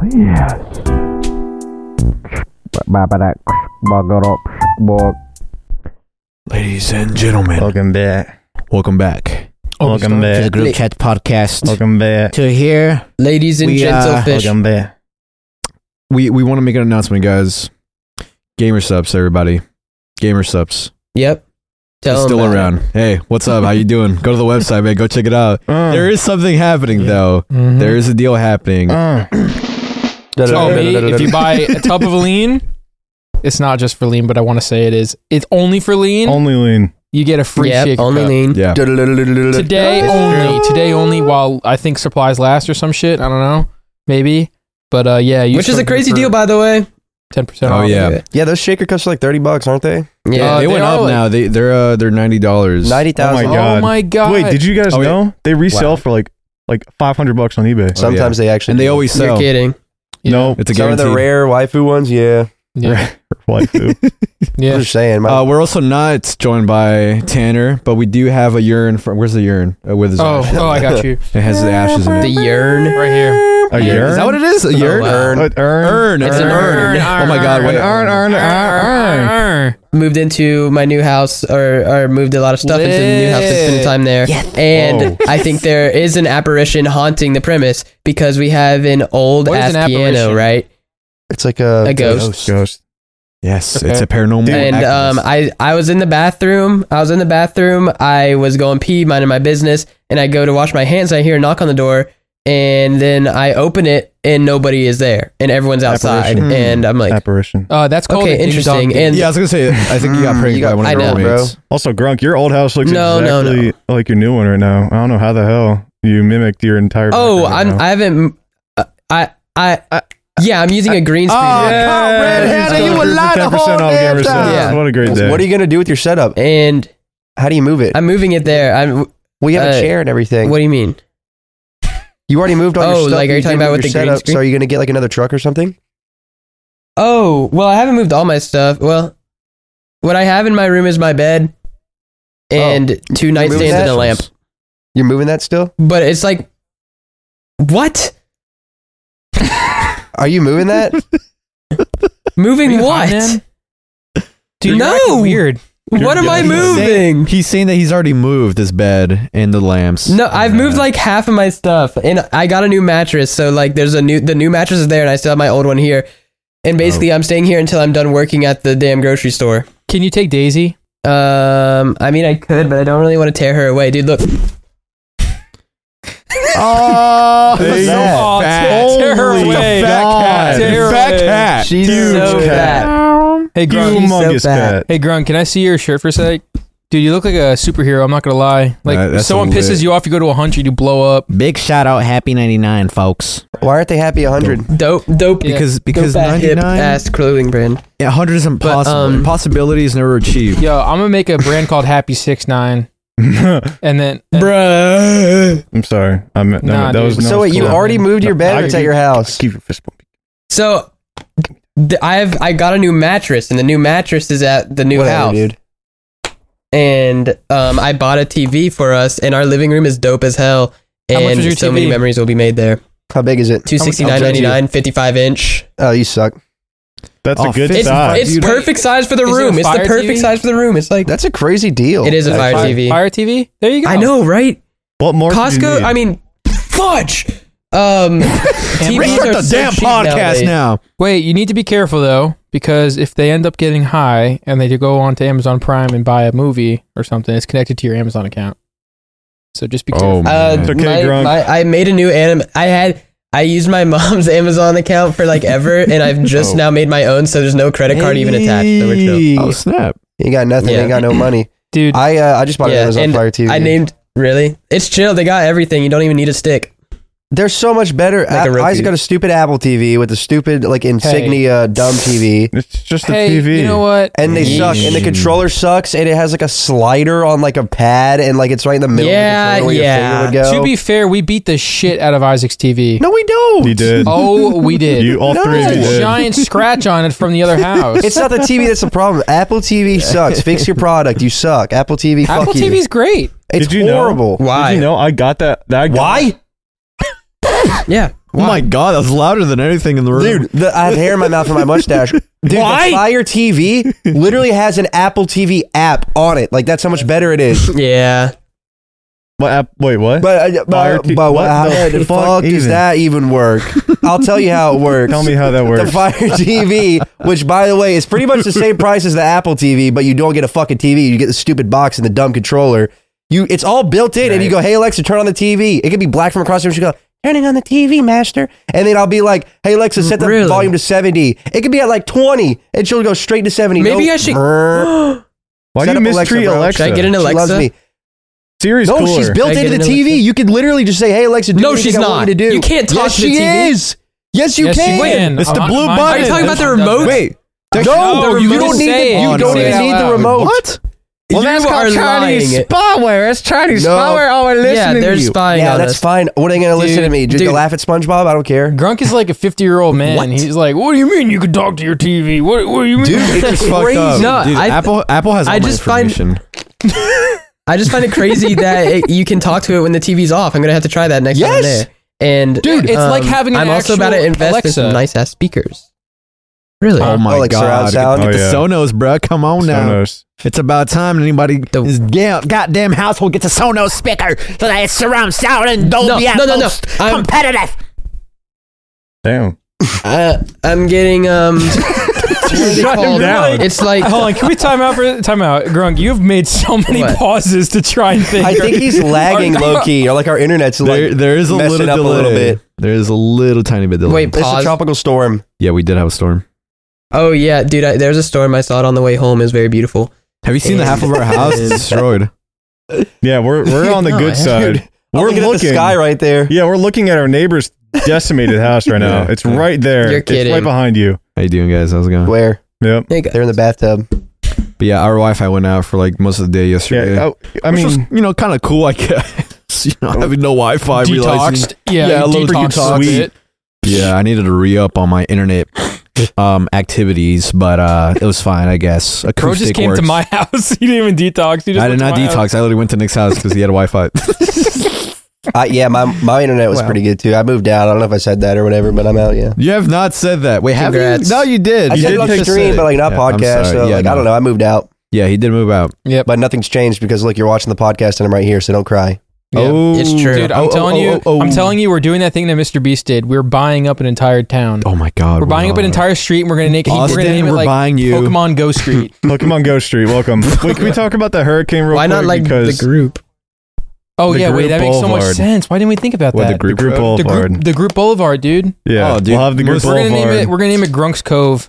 Yes. Ladies and gentlemen, Welcome back. welcome back. Welcome To the back. group chat podcast. Welcome back. To here, Ladies and We, gentlefish. Welcome back. We want to make an announcement, guys. Gamer Subs, everybody. Gamer Subs. Yep. Tell It's 'em still about around. Hey, what's up? How you doing? Go to the website, man. Go check it out. There is something happening, though. Mm-hmm. There is a deal happening. So me, if you buy a tub of lean, it's not just for lean, but I want to say it is. It's only for lean. Only lean. You get a free Yep, shaker only cup. lean. Yeah. Today only, while I think supplies last or some shit. I don't know. Maybe. But yeah. Which is a crazy deal, by the way. 10% Oh, off. yeah. Yeah, those shaker cups are like $30, aren't they? Yeah. They they went are up like- now. They're $90. 90,000. Oh my God. Oh my god. Wait, did you guys Oh, wait. know they resell Wow. for like $500 on eBay? Sometimes they actually And they do. always You're sell. kidding. Yeah. No, It's a Some of guarantee. the rare waifu ones, yeah. Yeah. waifu. Yeah. I'm just saying. We're also not joined by Tanner, but we do have a urine. Where's the urine? With his ashes. Oh, I got you. It has the ashes in The it. yearn. Right here. A Is urn? that what it is? A urn? wow. Urn. Urn. It's an urn. Oh my God! Wait. Urn. Moved into my new house, or moved a lot of stuff into the new house to spend time there. And I think there is an apparition haunting the premise because we have an old What is ass an piano, apparition? right? It's like a ghost. Ghost. Yes, Okay. it's a paranormal. And activist. I was in the bathroom. I was going pee, minding my business, and I go to wash my hands. I hear a knock on the door, and then I open it, and nobody is there, and everyone's outside, Apparition. and I'm like, Apparition. That's called okay, an interesting. ding-dong. And Yeah, I was gonna say. I think you got pranked you got- by one of I your know, roommates. Also, Grunk, your old house looks No, exactly like your new one right now. I don't know how the hell you mimicked your entire. oh, background right now. I haven't, yeah, I'm using a green screen. Red-handed, you were lying the 10% whole off damn Gamer time. Subs. Yeah. What a great day. What are you gonna do with your setup? And How do you move it? I'm moving it there. We have a uh, chair and everything. What do you mean? You already moved all Oh, your stuff. like, are you talking did about move with your the green setup, screen? So are you gonna get like another truck or something? Oh, well, I haven't moved all my stuff. Well, what I have in my room is my bed and two moving nightstands that? and a lamp. You're moving that still? But it's like, what? Are you moving that? Moving Are you what? hot, man? Dude, You're acting no. weird. What am I moving? He's saying that he's already moved his bed and the lamps. No, I've moved like half of my stuff, and I got a new mattress. So like, the new mattress is there, and I still have my old one here. And basically, I'm staying here until I'm done working at the damn grocery store. Can you take Daisy? I mean, I could, but I don't really want to tear her away, dude. Look, Oh, Hey, so oh, fat. tear her Holy away. fat Tear her fat away. cat. she's Huge so cat. fat. Hey, Grunk. She's so Humongous fat. cat. Hey, Grunk, can I see your shirt for a sec? Dude, you look like a superhero. I'm not going to lie. Like, if That's someone so pisses lit. you off, you go to 100, you blow up. big shout out, Happy 99, folks. Why aren't they happy 100? Dope. Yeah. Because dope hip 99, ass clothing brand. 100 is impossible. Impossibilities never achieved. Yo, I'm going to make a brand called Happy 69. And then... Bruh. I'm sorry. Nah, that was dude. no So wait, you cool. already moved your bed, or I it's at your house? Keep your fist pumping. So, I got a new mattress, and the new mattress is at the new Whatever, house. dude. And I bought a TV for us, and our living room is dope as hell. How much And was your so TV? many memories will be made there. How big is it? $269.99, 55-inch. Oh, you suck. That's Oh, a good it's- size. It's dude, perfect size for the is it a room. It's the Fire perfect TV? size for the room. It's like That's a crazy deal. it is a Fire TV. Fire TV? There you go. I know, right? What more? could you Costco. need? I mean, fudge. TVs Restart are the so damn cheap podcast nowadays. now. Wait, you need to be careful, though, because if they end up getting high and they go onto Amazon Prime and buy a movie or something, it's connected to your Amazon account. So just be careful. Oh, man. It's okay, Grunk. I made a new I used my mom's Amazon account for like ever, and I've just now made my own, so there's no credit card even attached. So we're chill. Oh, snap. You got nothing. Yeah. You got no money. Dude, I just bought an Yeah, Amazon and Fire TV. I named really. It's chill. They got everything. You don't even need a stick. They're so much better. Like a Roku. Isaac got a stupid Apple TV with a stupid like insignia dumb TV, It's just a hey, TV. you know what? and they Yeesh. suck. And the controller sucks, and it has like a slider on like a pad, and like it's right in the middle. Yeah, of the controller where your yeah. finger would go. To be fair, we beat the shit out of Isaac's TV. No, we don't. You did. Oh, we did. You all No. three of you There's a did. giant scratch on it from the other house. It's not the TV that's the problem. Apple TV sucks. Fix your product. You suck. Apple TV. Apple Fuck you. TV's great. It's Did you know? horrible. Why? Did you know I got that? Why? Yeah. Oh my god, that was louder than anything in the room. Dude, I have hair in my mouth from my mustache. Dude, Why? the Fire TV literally has an Apple TV app on it. Like, that's how much better it is. Yeah. What app? Wait, what? But What how the the fuck fuck does even? that even work? I'll tell you how it works. Tell me how that The works. Fire TV, which by the way is pretty much the same price as the Apple TV, but you don't get a fucking TV. You get the stupid box and the dumb controller. It's all built in, and you go, "Hey Alexa, turn on the TV." It could be black from across the room. She go, "Turning on the TV, master." And then I'll be like, "Hey Alexa, set the Really? volume to 70." It could be at like 20, and she'll go straight to 70. Maybe I should- Brrr. Why Set do you up mistreat bro. Alexa? Should I get an She loves Alexa? me. Siri's No, cooler. she's built Should I into get the an TV. Alexa? You could literally just say, "Hey Alexa, do No, anything she's I want not. you to do." You can't talk yes, to the she TV. is. Yes, you Yes, can. you can. It's the blue Mine- button. Are you talking about the remote? Wait. No, No, you you don't just need say the, it. you Oh, don't no, even say it need out the loud. remote. What? Well, You that's are called Chinese lying. spyware. That's Chinese No. spyware. Oh, we're listening Yeah, to they're you. spying Yeah, on that's us. fine. What are they going to listen to me? Just dude. to laugh at SpongeBob? I don't care. Grunk is like a 50-year-old man. What? He's like, "What do you mean you can talk to your TV? What do you mean?" Dude, it's Fucked crazy. up. No, Dude, Apple has all I my just find- information. I just find it crazy that you can talk to it when the TV's off. I'm gonna have to try that next time I'm Yes. there. And Dude, it's like having an I'm also about to actual invest in Alexa. some nice ass speakers. Really? Oh my like surround god. sound? Get Oh, the yeah. Sonos, bro. Come on now. Sonos. It's about time anybody The- is goddamn household gets a Sonos speaker so that it's surround sound and Dolby No, no, no. Atmos I'm- competitive. Damn. I'm getting what is it Shut him called? down. It's like Hold on, can we time out? Grunk, you've made so many What? pauses to try and think. I think he's lagging low key, or like our internet's like There is a messing little up delay. a little bit. There is a little tiny bit delay. Wait, It's a pause. tropical storm. Yeah, we did have a storm. Oh yeah, dude. There's a storm. I saw it on the way home. It was very beautiful. Have you seen the half of our house is destroyed? Yeah, we're on the No, good I side. Dude, I'm We're looking at the sky right there. Yeah, we're looking at our neighbor's decimated house right now. Yeah. It's right there. You're It's kidding. right behind you. How you doing, guys? How's it going? Where? Yep. There you go. They're in the bathtub. But yeah, our Wi-Fi went out for like most of the day yesterday. Yeah. I Which was, mean, kind of cool, I guess. Having no Wi-Fi, realizing, Detoxed. Yeah, Yeah, a little detoxed detox. a bit. yeah, I needed to re-up on my internet activities, but it was fine, I guess. Acoustic Bro just came works. to my house. He didn't even detox. He just I did went to not my house. detox. I literally went to Nick's house because he had Wi-Fi. Yeah, my internet was Wow. pretty good too. I moved out. I don't know if I said that or whatever, but I'm out. Yeah. You have not said that. Wait, have you? Congrats. No, you did. I You said did it on just stream, say but like not Yeah, I'm podcast. sorry. So Yeah, like no. I don't know. I moved out, Yeah, he did move out. Yep. but nothing's changed because look, you're watching the podcast and I'm right here, so don't cry. Yeah. Oh, It's true. Dude, I'm telling you, we're doing that thing that Mr. Beast did. We're buying up an entire town. Oh my God, We're buying up an entire street, and we're gonna name Austin, it we're like buying you. Pokemon Go Street. Pokemon Go Street, welcome. Wait, can we talk about the hurricane real Why quick? not like the Because group? Oh The yeah, wait, Group that makes so much Boulevard. sense. Why didn't we think about What, that? the group Group road? Boulevard. The group Boulevard, dude. Yeah, Oh, dude, we'll have the group We're gonna name Boulevard. it. We're gonna name it Grunk's Cove.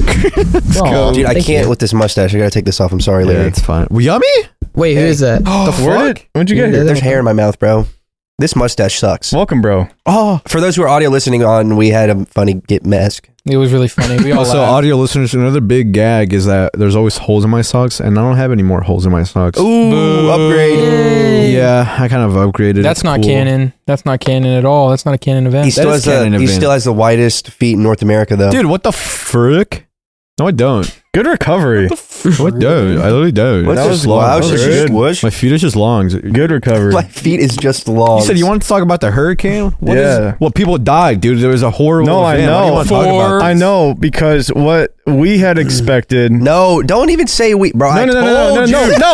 Oh, Dude, I thank can't you. with this mustache. I gotta take this off. I'm sorry, Yeah, Larry. it's fine. Well, yummy? Wait, who is that? Where'd you get here? There's hair in my mouth, bro. This mustache sucks. Welcome, bro. Oh. For those who are audio listening on, we had a funny get mask. It was really funny. We all Also, laughed. audio listeners, another big gag is that there's always holes in my socks, and I don't have any more holes in my socks. Ooh, Boo. upgrade. Yeah, I kind of upgraded. That's It's not cool. canon. That's not canon at all. That's not a canon event. He still is has the canon he event. still has the widest feet in North America, though. Dude, what the frick? No, I don't. Good recovery. No, I don't. I literally don't. What's that this? was long. Wow, That was it's just good. whoosh. My feet is just long. Good recovery. My feet is just long. You said you wanted to talk about the hurricane? What is- Yeah. well, people died, dude. There was a horrible No, I event. Why do you know. want to talk about I know because what we had expected. No, don't even say we, bro. I No. told you.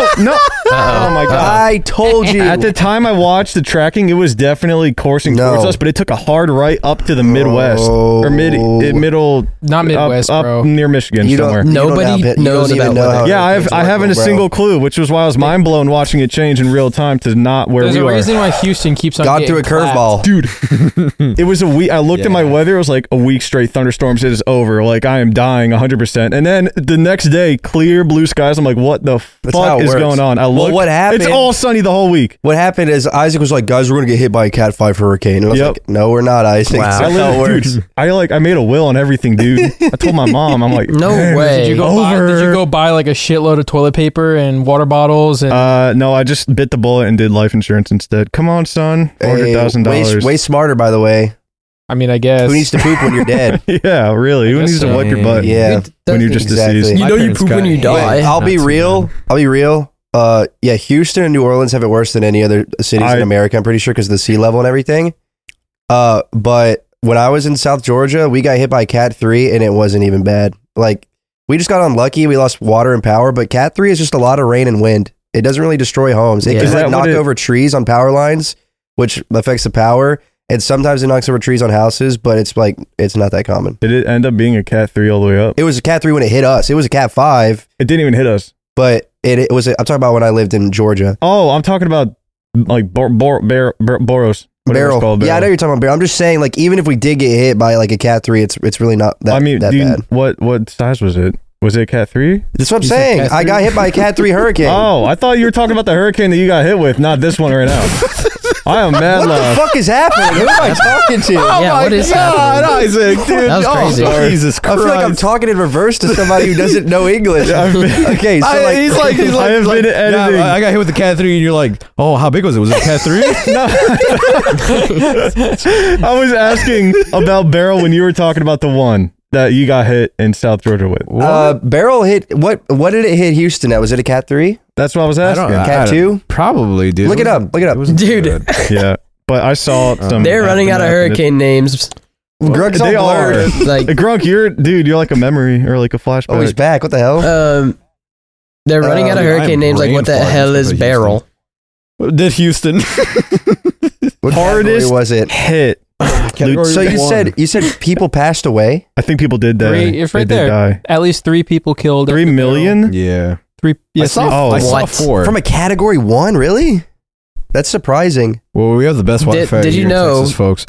Oh my god. I told you. At the time I watched the tracking, it was definitely coursing No. towards us, but it took a hard right up to the Midwest or middle, Not Midwest, up bro. near Michigan You somewhere. don't, Nobody you don't knows even about know weather. how Yeah, hurricanes I haven't work, a bro. single clue, which was why I was mind blown watching it change in real time to not where There's we a are. reason why Houston keeps on God getting threw a clapped. curveball. Dude, it was a week. I looked at my Yeah. weather. It was like a week straight thunderstorms. It is over. Like I am dying 100%. And then the next day, clear blue skies. I'm like, what the That's how fuck it is works. going on? I Well, looked. what happened- It's all sunny the whole week. What happened is Isaac was like, guys, we're going to get hit by a Cat 5 hurricane. And I was Yep. like, no, we're not, Isaac. Wow. That's I not how it works. dude, I made a will on everything, dude. I told my mom, I'm like, No "Man, way. Did you go buy like a shitload of toilet paper and water bottles and No, I just bit the bullet and did life insurance instead. Come on, son. $400,000. Way smarter, by the way. I mean, I guess. Who needs to poop when you're dead? Yeah, really. Who guess needs to so. wipe your butt? Yeah. When you're just Exactly. deceased. You My know you parents poop when got you hit. die. I'll be Not too real. bad. I'll be real. Yeah, Houston and New Orleans have it worse than any other cities in America. I'm pretty sure because of the sea level and everything. But when I was in South Georgia, we got hit by Cat 3 and it wasn't even bad. Like, we just got unlucky. We lost water and power, but Cat 3 is just a lot of rain and wind. It doesn't really destroy homes. It Yeah. can Is like that knock what it- over trees on power lines, which affects the power. And sometimes it knocks over trees on houses, but it's like, it's not that common. Did it end up being a Cat 3 all the way up? It was a Cat 3 when it hit us. It was a Cat 5, It didn't even hit us. but it was, I'm talking about when I lived in Georgia. Oh, I'm talking about like Boros. Whatever it's Barrel. called, Yeah, I know barrel. you're talking about barrel. I'm just saying, like, even if we did get hit by like a Cat 3, it's really not that, I mean, that bad. what size was it? Was it a Cat 3? That's what I'm You said saying. Cat I got 3? hit by a Cat 3 hurricane. Oh, I thought you were talking about the hurricane that you got hit with, not this one right now. I am mad What the lost. fuck is happening? Who am I talking to? Yeah, what is happening? Isaac, dude. That was crazy. Oh, Jesus I Christ. feel like I'm talking in reverse to somebody who doesn't know English. Okay, so like, he's like, I have been editing. I got hit with the Cat 3, and you're like, oh, how big was it? Was it Cat 3? I was asking about Barrel when you were talking about the one that you got hit in South Georgia with. barrel hit. What did it hit Houston at? Was it a Cat 3? That's what I was asking. Cat 2? Probably, dude. Look it up. Look it up. wasn't too Dude. bad. Yeah, but I saw some. They're running out of hurricane names. Grunk's They all are. blurred. Like, Grunk, you're like a memory or like a flashback. Oh, he's back. What the hell? they're running out of dude, I hurricane am names. Like, what the brain farting hell just is about barrel? Did Houston. What hardest category was it? hit. Category So you one. said people passed away? I think people did die. It's right They did there. die. At least 3 people killed. 3 million? Yeah. 3. Yes, I saw, Oh, I saw what? 4. From a Category 1? Really? That's surprising. Well, we have the best Wi-Fi Did you here in know- Texas, folks.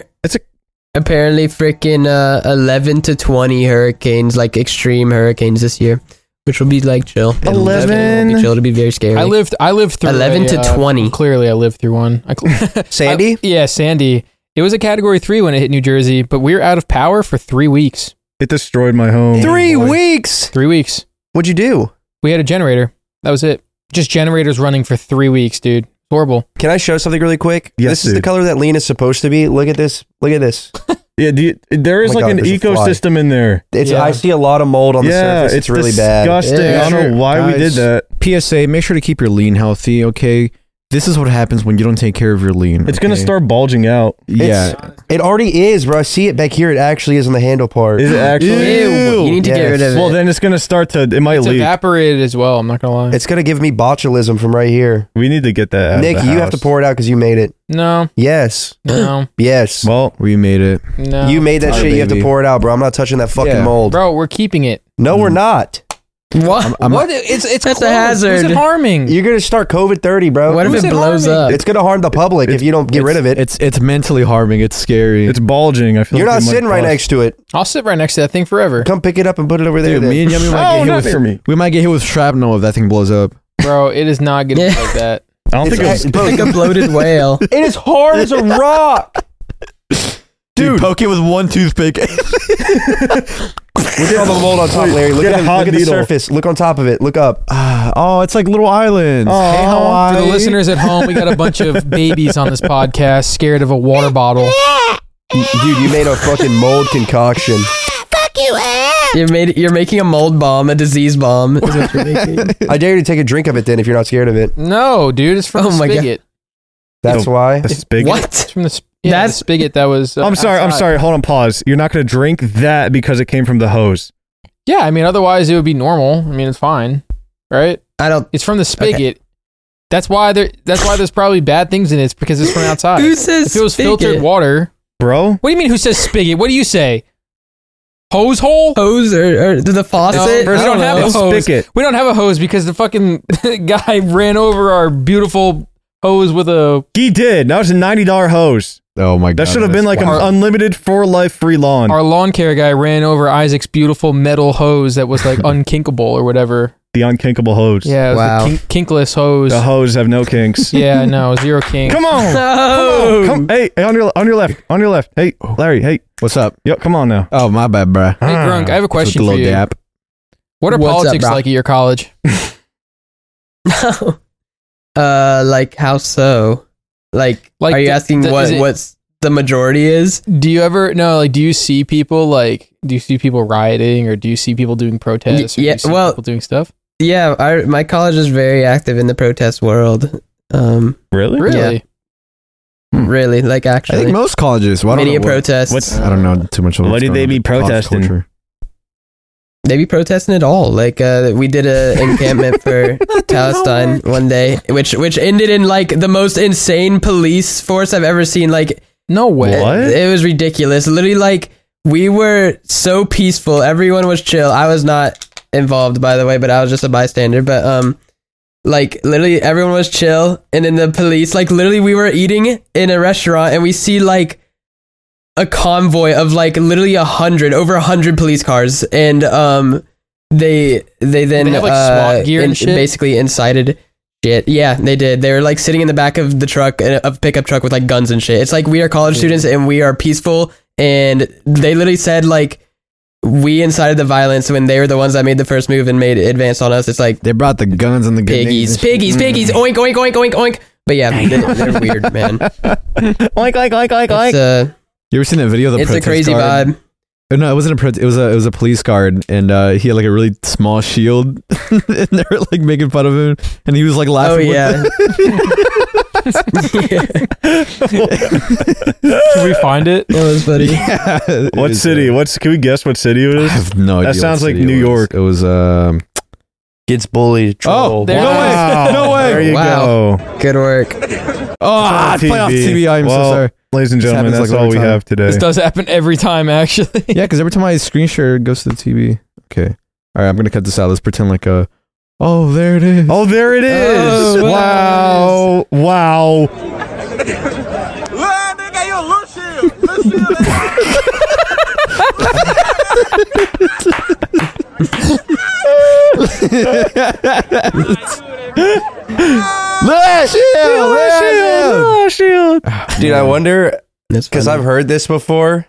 Apparently, freaking 11 to 20 hurricanes, like extreme hurricanes this year, which will be like chill. 11? It'll be chill. It'll be very scary. I lived through 11 to 20. Clearly, I lived through one. Sandy? Yeah, Sandy. It was a Category 3 when it hit New Jersey, but we were out of power for 3 weeks. It destroyed my home. 3 weeks. 3 weeks. What'd you do? We had a generator. That was it. Just generators running for 3 weeks, dude. Horrible. Can I show something really quick? Yes, This is the dude. color that lean is supposed to be. Look at this. Look at this. Yeah, there is Oh my like God, an there's a fly. ecosystem in there. I Yeah. see a lot of mold on the Yeah, surface. It's really disgusting. bad. Yeah. I don't know why we did Guys. that. PSA, make sure to keep your lean healthy, okay? This is what happens when you don't take care of your lean. It's gonna okay? start bulging out. Yeah. It already is, bro. I see it back here. It actually is on the handle part. Is it actually? Ew, you need to get Yes. rid of it. Well, then it's gonna start to. It might It's leak. evaporated as well. I'm not gonna lie. It's gonna give me botulism from right here. We need to get that. Out Nick, of the you have to house. pour it out because you made it. No, Yes. no, Yes. Well, We made it. no. You made that Sorry, shit. You have to baby. pour it out, bro. I'm not touching that fucking Yeah. mold. Bro, we're keeping it. No, we're not. what? What? It's That's a close. hazard. Who's it harming? You're gonna start COVID-30, bro. What if Who's it it blows harming? up? It's gonna harm the public if you don't get rid of it. It's mentally harming. It's scary. it's bulging. I feel You're like not it might sitting right bust. next to it. I'll sit right next to that thing forever, Come pick it up and put it over there. Dude, then. me and Yummy Oh, might get not hit near me. with. We might get hit with shrapnel if that thing blows up. bro. It is not gonna Yeah. be like that. I don't think it was. bro, Like a bloated whale. it is hard as a rock. Dude, poke it with one toothpick. Look at all the mold on top, Larry. Look Get at, a the, hot look at the needle. surface. Look on top of it. Look up. Oh, it's like little islands. Aw. Hey, Hawaii. For the listeners at home, we got a bunch of babies on this podcast scared of a water bottle. Dude, you made a fucking mold concoction. You're making a mold bomb, a disease bomb. Is what you're making. I dare you to take a drink of it then if you're not scared of it. No, dude, it's from Oh the my God. spigot. That's why. A spigot? What? It's from the the That's- spigot that was. I'm sorry. I'm outside. sorry. Hold on. Pause. You're not gonna drink that because it came from the hose. Yeah, I mean, otherwise it would be normal. I mean, it's fine, right? I don't. It's from the spigot. That's why there's probably bad things in it. It's because it's from outside. Who says If it was spigot? filtered water, Bro, what do you mean? Who says spigot? What do you say? Hose hole? Hose or the faucet? No, we I don't have know. a hose. spigot. We don't have a hose because the fucking guy ran over our beautiful hose with a. he did. That was a $90 hose. Oh my god. That should have been like an wild. unlimited for life free lawn. Our lawn care guy ran over Isaac's beautiful metal hose that was like unkinkable or whatever. The unkinkable hose. Yeah, it was Wow. a kinkless hose. The hose have no kinks. Yeah, no, zero kink. Come on. No. Come, hey, on your left. Hey, Larry. Hey, What's up? yo, come on now. Oh my bad, bruh. Hey, Grunk, I have a question With for the you. little dap. What are What's up, politics bro? like at your college? Like how so? Like are you the- asking the- is it- what's the majority is? Do you ever do you see people rioting, or do you see people doing protests? Or Yeah, do you see well- people doing stuff. Yeah, my college is very active in the protest world. Really? Really? Really, like I actually. think most colleges. Well, I don't Many know what- protests. what's- I don't know too much. Of What what's did going they on be with college protesting? culture. They be protesting it all. Like we did a encampment for Palestine one day, which ended in like the most insane police force I've ever seen. Like No way. What? it was ridiculous. Literally, like we were so peaceful. Everyone was chill. I was not involved, by the way, but I was just a bystander. But like literally everyone was chill, and then the police, like literally, we were eating in a restaurant, and we see like a convoy of like literally over 100 police cars, and they then They have, like, SWAT gear and shit? basically incited shit. Yeah, they did. They were like sitting in the back of the truck, a pickup truck with like guns and shit. It's like we are college students and we are peaceful, and they literally said like we incited the violence when they were the ones that made the first move and made advance on us. It's like They brought the guns and the piggies, grenades. oink, oink, oink, oink, oink. But yeah, they're weird, man. It's You ever seen that video of the it's a protest crazy guard? vibe. Oh, no, it wasn't a protest. It was a police guard, and he had like a really small shield, and they were like making fun of him, and he was like Oh laughing. yeah. Can we find it? That was funny. Yeah. What city? Can we guess what city it I is? have no idea. That sounds what like city New it was. York. It was Gets bullied. Troll. there no it way. Wow. No way. There you Wow. go. Good work. I played off TV. I'm Well, so sorry. Ladies and This gentlemen, happens, that's like, all every we time. have today. This does happen every time, actually. Yeah, because every time I screen share, it goes to the TV. Okay. All right, I'm gonna cut this out. Let's pretend like oh, there it is. Oh, there it is. Oh, wow. Wow. Shield. Dude, I wonder, That's because funny. I've heard this before,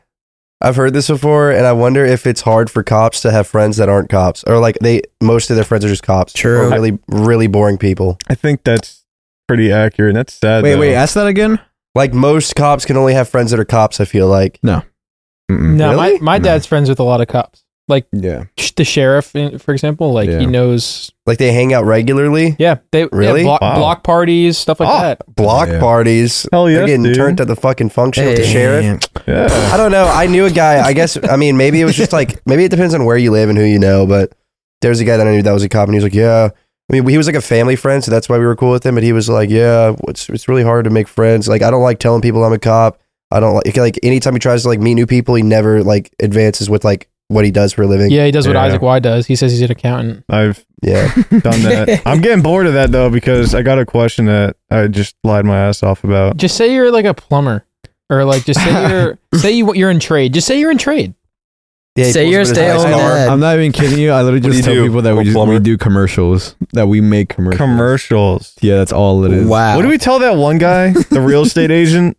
and I wonder if it's hard for cops to have friends that aren't cops, or like most of their friends are just cops. True. Or really, really boring people. I think that's pretty accurate. That's sad. Wait, though. ask that again. Like most cops can only have friends that are cops. I feel like. Mm-mm. No, Really? my dad's friends with a lot of cops. Like Yeah. the sheriff, for example, like Yeah. he knows. Like they hang out regularly. Yeah, they Really? block, Wow. block parties, stuff like Oh, that. block Yeah. parties. Hell They're yes, getting dude. turned at the fucking function with the Hey. sheriff. Yeah. I don't know. I knew a guy. I guess. I mean, maybe it was just like maybe it depends on where you live and who you know. But there's a guy that I knew that was a cop, and he was like, "Yeah." I mean, he was like a family friend, so that's why we were cool with him. But he was like, "Yeah, it's really hard to make friends. Like, I don't like telling people I'm a cop. I don't like anytime he tries to like meet new people, he never like advances with like what he does for a living." Yeah, he does what Yeah. Isaac Y does. He says he's an accountant. I've Yeah. done that. I'm getting bored of that though because I got a question that I just lied my ass off about. Just say you're like a plumber, or like just say you're in trade. Just say you're in trade. Yeah, he Say pulls you're up his stay nice home car. dad. I'm not even kidding you. I literally do just you tell do, people that little we plumber? do commercials. That we make commercials. Commercials. Yeah, that's all it is. Wow. What do we tell that one guy, the real estate agent?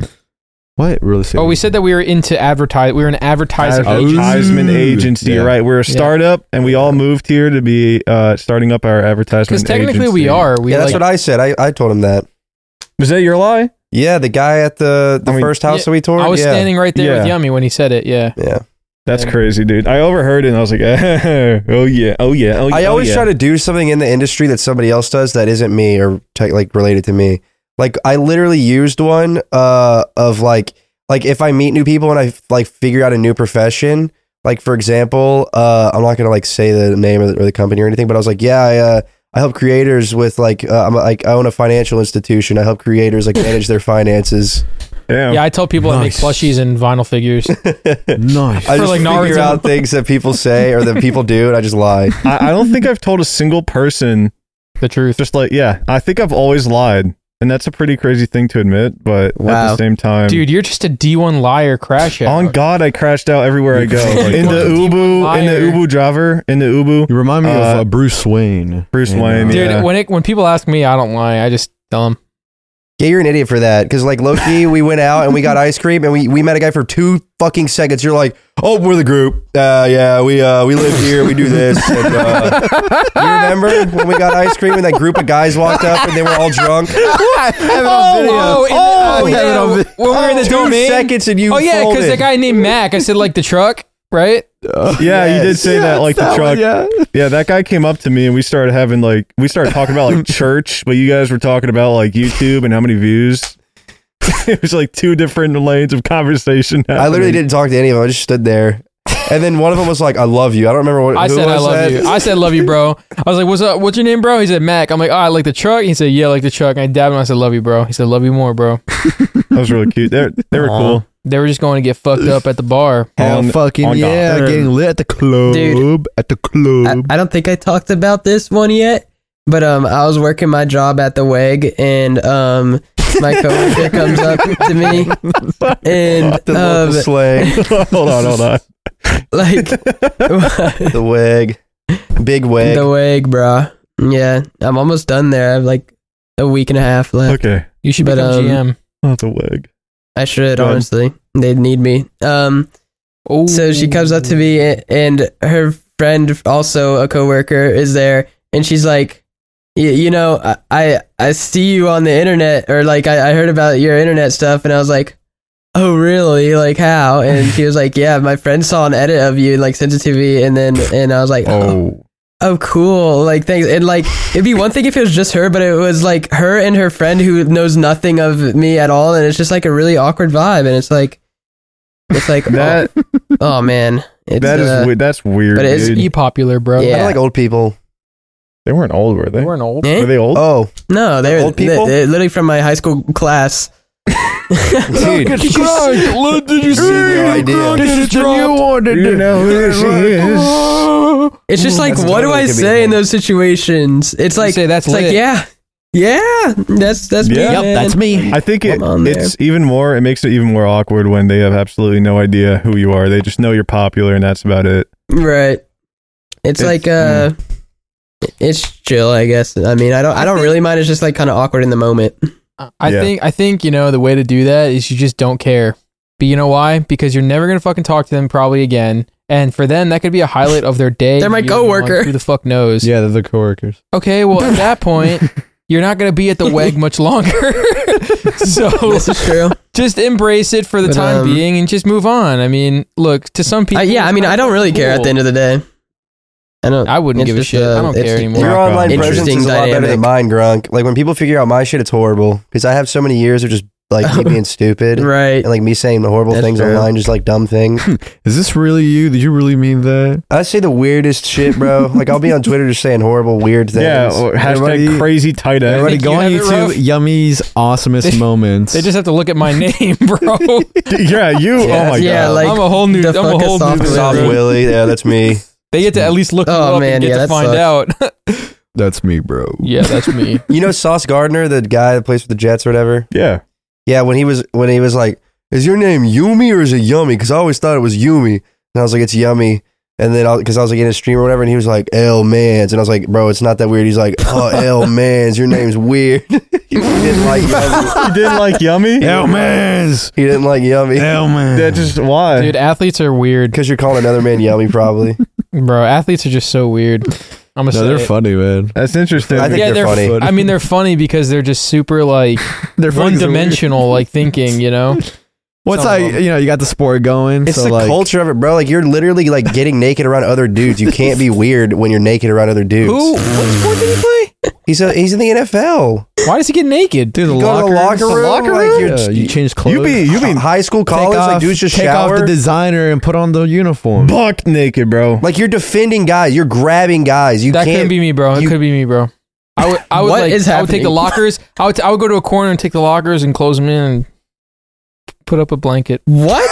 What? Real estate? Oh, we said that we were into advertise. We were an advertising agency. Advertisement Ooh. agency, Yeah. right? We're a startup, and we all moved here to be starting up our advertisement. Because technically agency. we are. We Yeah, that's like, what I said. I told him that. Was that your lie? Yeah, the guy at the I mean, first house yeah, that we toured. I was yeah. standing right there with Yeah. Yummy when he said it. Yeah. Yeah. That's Yeah. crazy, dude. I overheard it, and I was like, oh yeah, oh yeah, oh yeah. I always oh, yeah. try to do something in the industry that somebody else does that isn't me or like related to me. Like I literally used one of like if I meet new people and I like figure out a new profession. Like for example, I'm not gonna like say the name or the company or anything, but I was like, yeah, I help creators with like I own a financial institution. I help creators like manage their finances. Damn. Yeah, I tell people I make Nice. plushies and vinyl figures. Nice. I For, just like, figure Naruto. out things that people say or that people do, and I just lie. I don't think I've told a single person. The truth. Just like, yeah, I think I've always lied, and that's a pretty crazy thing to admit. But at Wow. the same time, Dude, you're just a D1 liar crash out. on God, I crashed out everywhere I go. In the Liar. Ubu driver, in the Ubu. You remind me Uh, of Bruce Wayne. Bruce And, Wayne, Dude, yeah. when people ask me, I don't lie. I just tell them. Yeah, you're an idiot for that. Because like low-key, we went out and we got ice cream and we met a guy for 2 fucking seconds. You're like, oh, we're the group. Yeah, we live here. We do this. And, you remember when we got ice cream and that group of guys walked up and they were all drunk? yeah. When we were in the 2 domain. seconds and you Oh yeah, because folded. the guy named Mac. I said like the truck, right? Yeah, you did say that, like the truck. Yeah, that guy came up to me and we started talking about like church, but you guys were talking about like YouTube and how many views. It was like two different lanes of conversation. I literally didn't talk to any of them. I just stood there. And then one of them was like, I love you. I don't remember what I who said I was love that? you. I said love you, bro. I was like, what's up? What's your name, bro? He said Mac. I'm like, oh, I like the truck. He said, yeah, I like the truck. And I dabbed him. I said, love you, bro. He said, love you more, bro. That was really cute. They were Aw. cool. They were just going to get fucked up at the bar. Hell fucking on yeah, God. getting lit at the club. Dude. At the club. I don't think I talked about this one yet, but I was working my job at the WEG, and my coworker comes up to me, and The local slang. hold on. like The WEG. Big WEG. the WEG, bruh. Yeah, I'm almost done there. I have like a week and a half left. Okay. You should But, become GM. Oh, it's a wig. I should, Good. honestly. They'd need me. Oh, So she comes up to me, and her friend, also a coworker, is there, and she's like, you know, I see you on the internet, or like I heard about your internet stuff, and I was like, oh really? Like how? And she was like, yeah, my friend saw an edit of you and like sent it to me, and I was like, oh cool, like thanks. And like it'd be one thing if it was just her, but it was like her and her friend who knows nothing of me at all, and it's just like a really awkward vibe, and it's like That oh man, it's, that is weird. That's weird. but it is- dude. Be popular, bro. Yeah. I don't like old people. They weren't old, were they? They weren't old. Eh? Were they old? Oh, No, they're Old people? they're literally from my high school class. dude. Did you see No idea. This is the new one. You know who she is. It's just like, That's what do totally I could be say in him. those situations? It's like, say that's it's like, lit. yeah, that's me. Yeah. Yep, man. that's me. I think Come on there. it's even more. It makes it even more awkward when they have absolutely no idea who you are. They just know you're popular, and that's about it. Right. It's like it's chill, I guess. I mean, I don't really mind. It's just like kind of awkward in the moment. I Yeah. think you know the way to do that is you just don't care. But you know why? Because you're never gonna fucking talk to them probably again. And for them, that could be a highlight of their day. They're my You don't know, coworker. Who the fuck knows? Yeah, they're the coworkers. Okay, well at that point, you're not gonna be at the WEG much longer. So This is true. just embrace it for the But, time being and just move on. I mean, look, to some people, Yeah, I it's mean, not I don't really care at cool. the end of the day. I wouldn't it's give a just, shit. I don't it's care just- anymore. Your Rock online on. presence Interesting is a lot better than dynamic. mine, Grunk. Like when people figure out my shit, it's horrible because I have so many years of just like me being stupid Right. and like me saying the horrible That's things true. online, just like dumb things. Is this really you? Did you really mean that? I say the weirdest shit, bro. Like I'll be on Twitter just saying horrible, weird things. Yeah. Or Everybody- hashtag crazy tight end. Everybody think go you on have it YouTube. rough? Yummy's awesomest moments. They just have to look at my name, bro. Yeah, you. Oh my Yeah, god. like I'm a whole new. the I'm a fucking whole soft new. Soft Willy. Willy. Yeah, that's me. They get to at least look you Oh, up man, and get yeah, to that find sucks. out. That's me, bro. Yeah, that's me. You know Sauce Gardner, the guy that plays for the Jets or whatever? Yeah. Yeah, when he was like, is your name Yumi or is it Yummy? Because I always thought it was Yumi. And I was like, it's Yummy. And then because I was like in a stream or whatever, and he was like, L Mans. And I was like, bro, it's not that weird. He's like, oh, L Mans, your name's weird. He didn't like Yummy. You didn't like Yummy? Hellmans. He didn't like Yummy. Hellman. That just why? Dude, athletes are weird, Because you're calling another man Yummy, probably. bro. Athletes are just so weird. I'm gonna No, say they're it. funny, man. That's interesting. I think Yeah, they're funny. I mean, they're funny because they're just super like They're funny 'cause they're weird. one-dimensional, like thinking. You know, What's Some of like, them. you know, you got the sport going. It's so the like, culture of it, bro. Like you're literally like getting naked around other dudes. You can't be weird when you're naked around other dudes. who? What sport did he play? He's in the NFL. Why does he get naked? Dude, the You go to the locker room, like you're Yeah, you change clothes. You be high school, Take college, like off- dudes just take shower. off the designer and put on the uniform. buck naked, bro. Like you're defending guys. You're grabbing guys. You That can't couldn't be me, bro. It you- could be me, bro. I would What like. is I would take the happening? lockers. I would go to a corner and take the lockers and close them in and put up a blanket. What?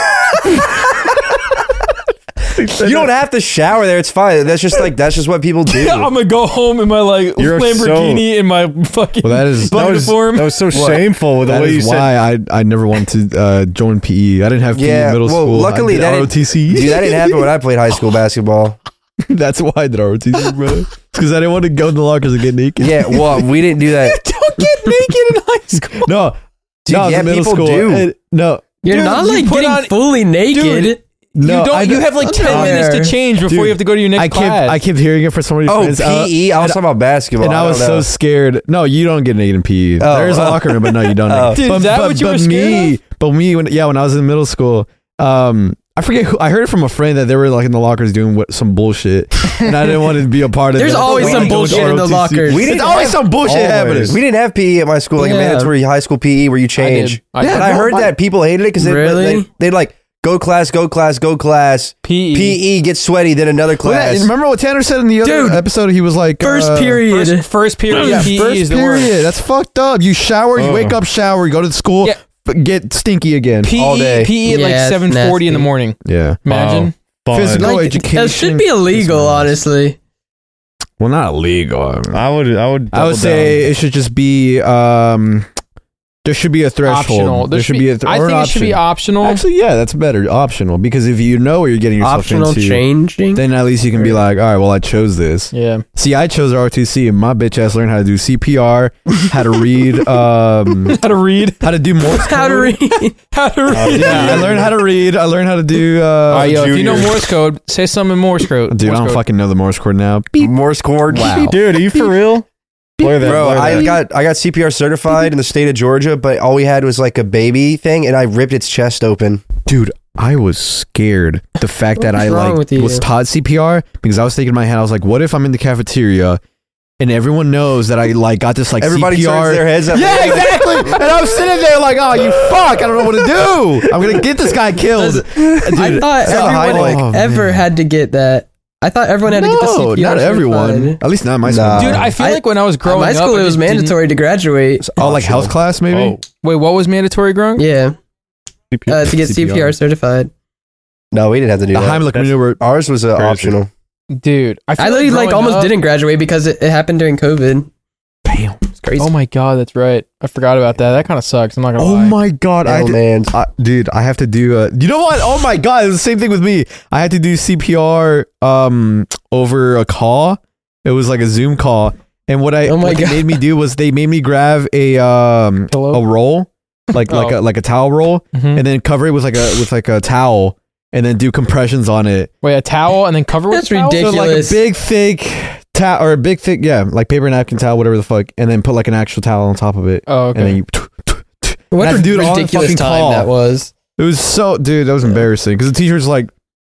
You don't have to shower there. It's fine. That's just what people do. I'm gonna go home in my like You're Lamborghini in my fucking Well, that is that was uniform. so shameful with the that way you is said. why I never wanted to join PE. I didn't have PE Yeah, in middle well, school. luckily I did that didn't- ROTC. Dude, that didn't happen when I played high school basketball. That's why I did ROTC, bro. It's because I didn't want to go in the lockers and get naked. Yeah, well, we didn't do that. Don't get naked in high school. No, Dude, no, it was yeah, in middle people school. do. No, You're Dude, not you like put getting on- fully naked. Dude, no. you don't. I You have like 10 minutes to change before Dude, you have to go to your next I class. kept hearing it from somebody. Oh, friends. PE. I was talking about basketball. And I was don't so know. scared. No, you don't get naked in PE. Oh, There's a locker room, but no, you don't. Oh. Dude, is that what you were scared me, but me, when I was in middle school, I forget who, I heard it from a friend that they were like in the lockers doing some bullshit, and I didn't want to be a part of it. There's always some bullshit in the lockers. There's always some bullshit happening. We didn't have PE at my school, like a mandatory high school PE where you change. I did. But I heard that people hated it because they'd like go class, go class, go class. PE gets sweaty, then another class. Remember what Tanner said in the other episode? He was like, first period. First period. Yeah, PE first is the period. worst. That's fucked up. You shower, you wake up, shower, you go to school, get stinky again all day. PE at like 7:40 in the morning. Yeah. Imagine. Physical Like, education. that should be illegal, honestly. Well, not illegal. I would say it should just be there should be a threshold. Optional. There should be a I think it should be optional. Actually, yeah, that's better. Optional, because if you know what you're getting yourself Optional into, changing. then at least you can be like, all right, well, I chose this. Yeah. See, I chose ROTC, and my bitch ass learned how to do CPR, how to read, How to read. how to do Morse code. How to read. How to read. Yeah, I learned how to read. I learned how to do. All right, yo, if you know Morse code, say something in Morse code. Dude, I Morse don't code. fucking know the Morse code now. Morse code. Wow. Dude, are you for real? Blur that, Bro, blur I that. got CPR certified in the state of Georgia, but all we had was like a baby thing, and I ripped its chest open. Dude, I was scared. The fact that I What's wrong like with you? was taught CPR, because I was thinking in my head, I was like, what if I'm in the cafeteria and everyone knows that I like got this like Everybody CPR. turns their heads up. Yeah, exactly. And I was sitting there like, oh, you fuck. I don't know what to do. I'm going to get this guy killed. Dude, I thought everyone ever had to get that. I thought everyone had to get the CPR. not everyone. certified. At least not in my school. Nah. Dude, I feel like when I was growing my up, school, I it was just didn't- mandatory to graduate. Oh, like health class maybe? Oh, Wait, what was mandatory growing? Yeah, to get CPR. CPR certified. No, we didn't have to do The that. Heimlich maneuver. Ours was Crazy. optional. Dude, I feel I literally like growing almost up- didn't graduate because it happened during COVID. Damn. It's crazy. Oh my god, that's right. I forgot about that. That kind of sucks. I'm not gonna Oh lie. my God. Oh, man. Dude, I have to do you know what? Oh my God, it was the same thing with me. I had to do CPR over a call. It was like a Zoom call. And what Oh my what they God. made me do was they made me grab a roll, like a towel roll, Mhm. and then cover it with like a towel, and then do compressions on it. Wait, a towel and then cover with That's a towel? So like a ridiculous. big thick towel or a big thick like paper napkin towel, whatever the fuck, and then put like an actual towel on top of it. Oh, okay. And then you What and I a do it on the ridiculous fucking time call. that was. It was so, dude, that was embarrassing because the teacher's like,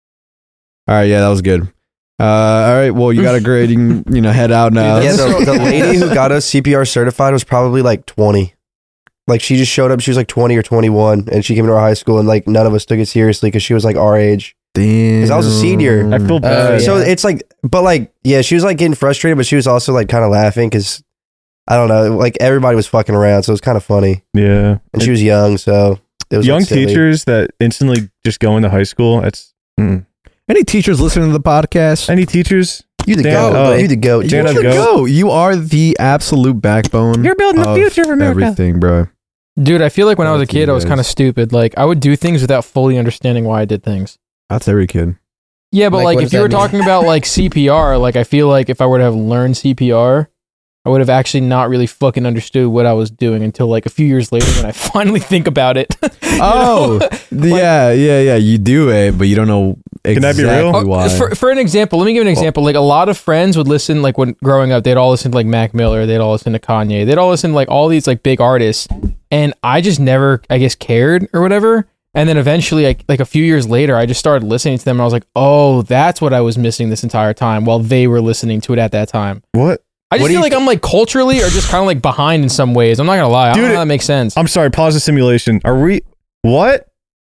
all right, yeah, that was good. All right, well, you got a grade. You can, head out now. Yeah, the lady who got us CPR certified was probably like 20. Like she just showed up. She was like 20 or 21, and she came into our high school, and like none of us took it seriously because she was like our age. Damn. 'Cause I was a senior. I feel bad. yeah. So it's like, but like, yeah, she was like getting frustrated, but she was also like kind of laughing because I don't know, like everybody was fucking around, so it was kind of funny. Yeah. And she was young, so it was Young like, silly. teachers that instantly just go into high school. That's Any teachers listening to the podcast? any teachers. You the Dan, goat. You the goat. Dan, You're the goat. goat. You are the absolute backbone. You're building the of future of America. Everything, bro. Dude, I feel like when I was a Thank you, kid, I was guys. kind of stupid. Like, I would do things without fully understanding why I did things. That's every kid. Yeah, but Like, like, what if does you were that mean? talking about like CPR, like I feel like if I would have learned CPR, I would have actually not really fucking understood what I was doing until like a few years later when I finally think about it. You Oh, know? yeah. You do it, but you don't know Can that be exactly real? why. For an example, let me give an example. Like a lot of friends would listen, like when growing up, they'd all listen to like Mac Miller, they'd all listen to Kanye, they'd all listen to like all these like big artists, and I just never, I guess, cared or whatever. And then eventually, like a few years later, I just started listening to them, and I was like, oh, that's what I was missing this entire time while they were listening to it at that time. What? I just feel like I'm like culturally or just kind of like behind in some ways. I'm not gonna lie. I don't know how that makes sense. I'm sorry. Pause the simulation. Are we? What?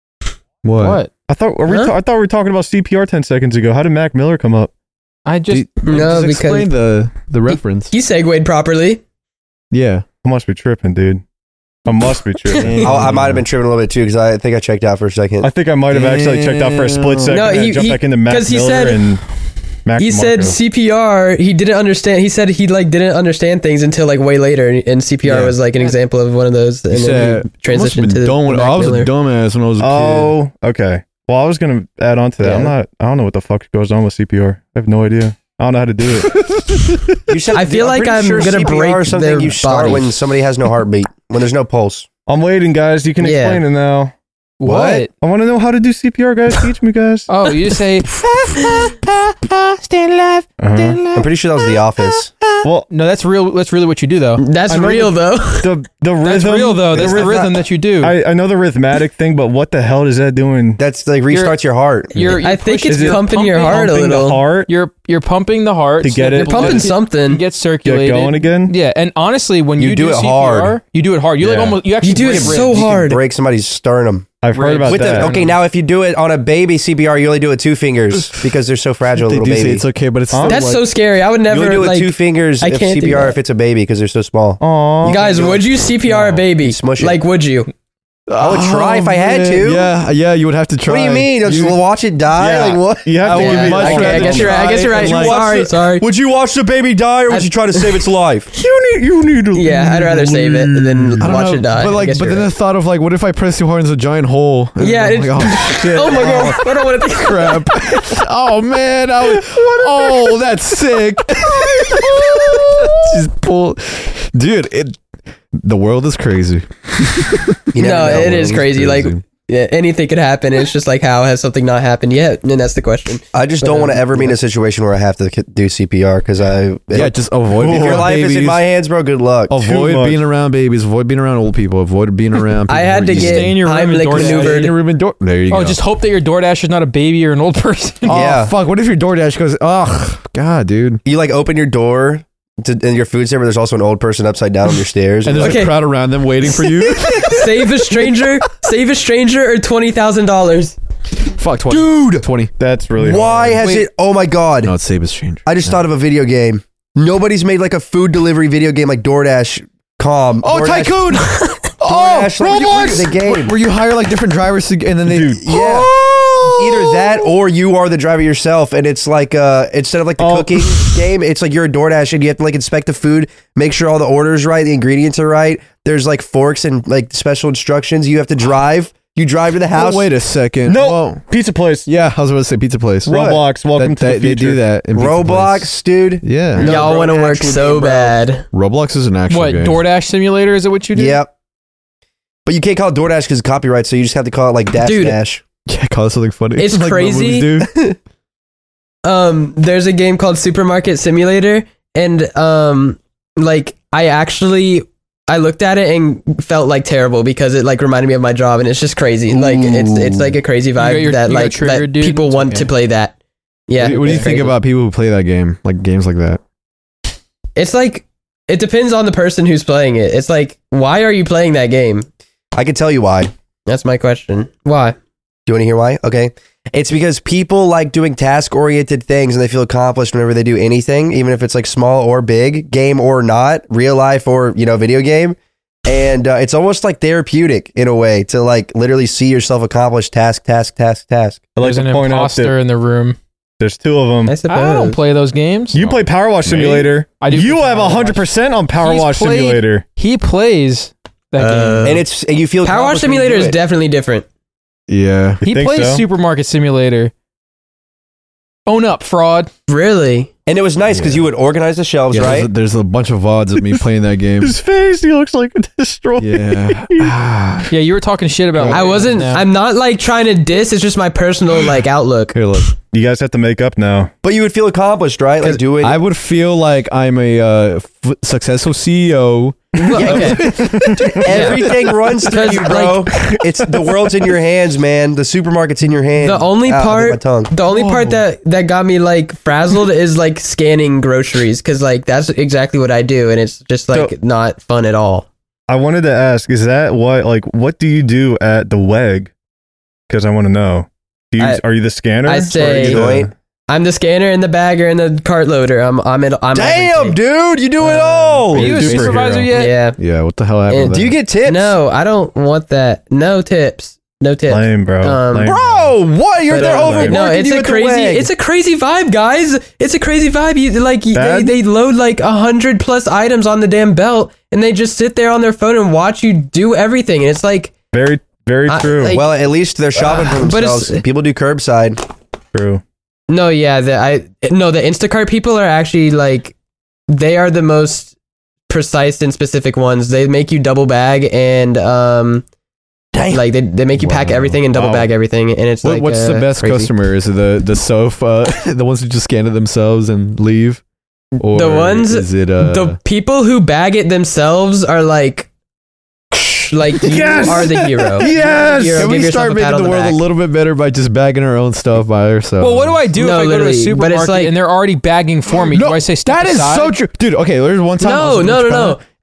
What? I thought I thought we were talking about CPR 10 seconds ago. How did Mac Miller come up? I just No, Just because explain the reference. he segued properly. Yeah. I must be tripping, dude. I must be tripping. I might have been tripping a little bit too because I think I checked out for a second. I think I might have actually checked out for a split second. No, and he- jumped back into Mac 'cause he Miller said- and Mac He said DeMarco. CPR. He didn't understand. He said he like didn't understand things until like way later, and CPR Yeah. was like an example of one of those. And He then said, he transitioned to I was a Miller. dumbass when I was a kid. Oh, okay. Well, I was gonna add on to that. Yeah. I don't know what the fuck goes on with CPR. I have no idea. I don't know how to do it. You said, I feel like pretty I'm sure gonna CPR break is something their you start body. when somebody has no heartbeat, when there's no pulse. I'm waiting, guys. You can Yeah. explain it now. What? I want to know how to do CPR, guys. Teach me, guys. Oh, you just say stand alive. I'm pretty sure that was The Office. Well, No, that's real. That's really what you do, though. That's I know real though. the rhythm. That's real, though. That's the rhythm that you do. I know the rhythmic thing, but what the hell is that doing? That's like restarts your heart. I think it's Is it pumping your heart a Pumping little. the heart You're pumping the heart To get it- You're pumping something. Get circulated. get going again. Yeah, and honestly, when You you do it CPR, hard. you do it hard. You like Yeah. almost. You actually You do it break so ribs. hard. Break somebody's sternum. I've heard about With that. the, okay, now if you do it on a baby CPR, you only do it with 2 fingers because they're so fragile, They little do say baby. it's okay, but it's still That's like, so scary. I would You never only do it with like. 2 fingers I if can't do CPR that. if it's a baby because they're so small. Aw. Guys, would you CPR a baby? Smush it. Like, would you? I would try if I had man. to. Yeah, you would have to try. What do you mean? Just watch it die? Yeah. Like what? You have I to would give me much like, rather Okay, I guess you're right. I guess you're right. try and, like- Sorry. Would you watch the baby die, or would you try to save its life? you need to. Yeah, I'd rather save it than I don't watch know, it die. But I like, guess but you're then the right. thought of like, what if I press too hard and it's a giant hole? And Yeah, I'm it's- like, oh shit! Oh my god, I don't want to think. crap! Oh man, oh that's sick. Just pull, dude. The world is crazy. You never No, know. it is crazy. Like, yeah, anything could happen. It's just like, how has something not happened yet? And that's the question. I just don't want to ever be in a situation where I have to do CPR because Yeah, just avoid. if being your around life is in babies. my hands, bro, good luck. Avoid much. being around babies. Avoid being around old people. Avoid being around. People I had who to are get stay in your room and Heimlich DoorDash. maneuvered. in your room and door. There you Oh, go. just hope that your DoorDash is not a baby or an old person. Oh Yeah. fuck! What if your DoorDash goes? Oh god, dude. You like open your door and your food's there, but there's also an old person upside down on your stairs. And there's Okay. a crowd around them waiting for you. Save a stranger, or $20,000. Fuck 20. Dude, 20. That's really why hard. has Wait. it? Oh my god! No, it's save as change. I just thought of a video game. Nobody's made like a food delivery video game like DoorDash. Oh, DoorDash, Tycoon! DoorDash, like, Roblox! the game. Where you hire like different drivers to, and then they. Dude. Yeah. Either that or you are the driver yourself, and it's like instead of like the cooking game, it's like you're a DoorDash and you have to like inspect the food, make sure all the orders right, the ingredients are right. There's like forks and like special instructions. You have to drive. You drive to the house. Oh, wait a second. No, Whoa. pizza place. Yeah, I was about to say pizza place. Roblox. Welcome to the They future. do that in pizza Roblox, place. dude. Yeah. No, Y'all bro, want to work actual so game, bro. bad. Roblox is an actual What, game. DoorDash simulator? Is it what you do? Yep. But you can't call it DoorDash because it's copyright, so you just have to call it like Dash Dude. Dash. Yeah, call it something funny. It's Like crazy. movies do. There's a game called Supermarket Simulator, and like I looked at it and felt like terrible because it like reminded me of my job, and it's just crazy. Like it's like a crazy vibe You got that like triggered, that dude? people It's want okay. to play that. Yeah. What do you it's think crazy. about people who play that game? Like games like that? It's like it depends on the person who's playing it. It's like, why are you playing that game? I can tell you why. That's my question. Why? Do you want to hear why? Okay. It's because people like doing task-oriented things and they feel accomplished whenever they do anything, even if it's like small or big, game or not, real life or, video game. And it's almost like therapeutic in a way to like literally see yourself accomplish task. I like There's to an point out imposter that in the room. there's 2 of them. I suppose. I don't play those games. You play Power Wash Maybe. Simulator. I do You play have Power Wash. 100% on Power He's Wash played- Simulator. He plays that game. And you feel Power Wash accomplished when you Simulator do is it. definitely different. Yeah. He think plays so? Supermarket Simulator. Own up, fraud. Really? And it was nice because you would organize the shelves, Yeah, right? there's a bunch of VODs of me playing that game. His face, he looks like destroyed. Yeah. Yeah, you were talking shit about. I wasn't. Now. I'm not like trying to diss. It's just my personal like outlook. Here, look. You guys have to make up now. But you would feel accomplished, right? Like doing. I would feel like I'm a successful CEO. Okay. Everything runs through Because, you, bro. It's the world's in your hands, man. The supermarket's in your hands. The only Ow, I bit part, my tongue. the only part that got me like frazzled is like scanning groceries because like that's exactly what I do, and it's just like So- not fun at all. I wanted to ask, is that what do you do at the WEG? Because I want to know. Are you the scanner? I say- Or are you Joint. I'm the scanner and the bagger and the cart loader. I'm Damn, everything. dude, you do it all. Are you a Superhero. supervisor yet? Yeah. Yeah, what the hell happened? And with Do you that? get tips? No, I don't want that. No tips. No tips. Lame, bro. Lame. Bro, what? You're But, there uh, overworking no, it's you a at the crazy. WEG. It's a crazy vibe, guys. It's a crazy vibe. Bad? They load like 100+ items on the damn belt, and they just sit there on their phone and watch you do everything. And it's like, Very, very I- true. like- Well, at least they're shopping for But it's- themselves. People do curbside. True. no, yeah, the Instacart people are actually like, they are the most precise and specific ones. They make you double bag, and Damn. Like they make you pack Wow. everything and double Wow. bag everything, and it's like What's the best crazy. customer? Is it the sofa, the ones who just scan it themselves and leave, or The ones- is it The people who bag it themselves are like you Yes! are the hero. Yes! Hero, Can give we yourself start a making pat on the world back. a little bit better by just bagging our own stuff by ourselves? Well, what do I do No, if I go to a literally, but it's supermarket like- and they're already bagging for me? Do I say step that is aside? so true, dude? Okay, there's one time. I was No, in no. Michoacán,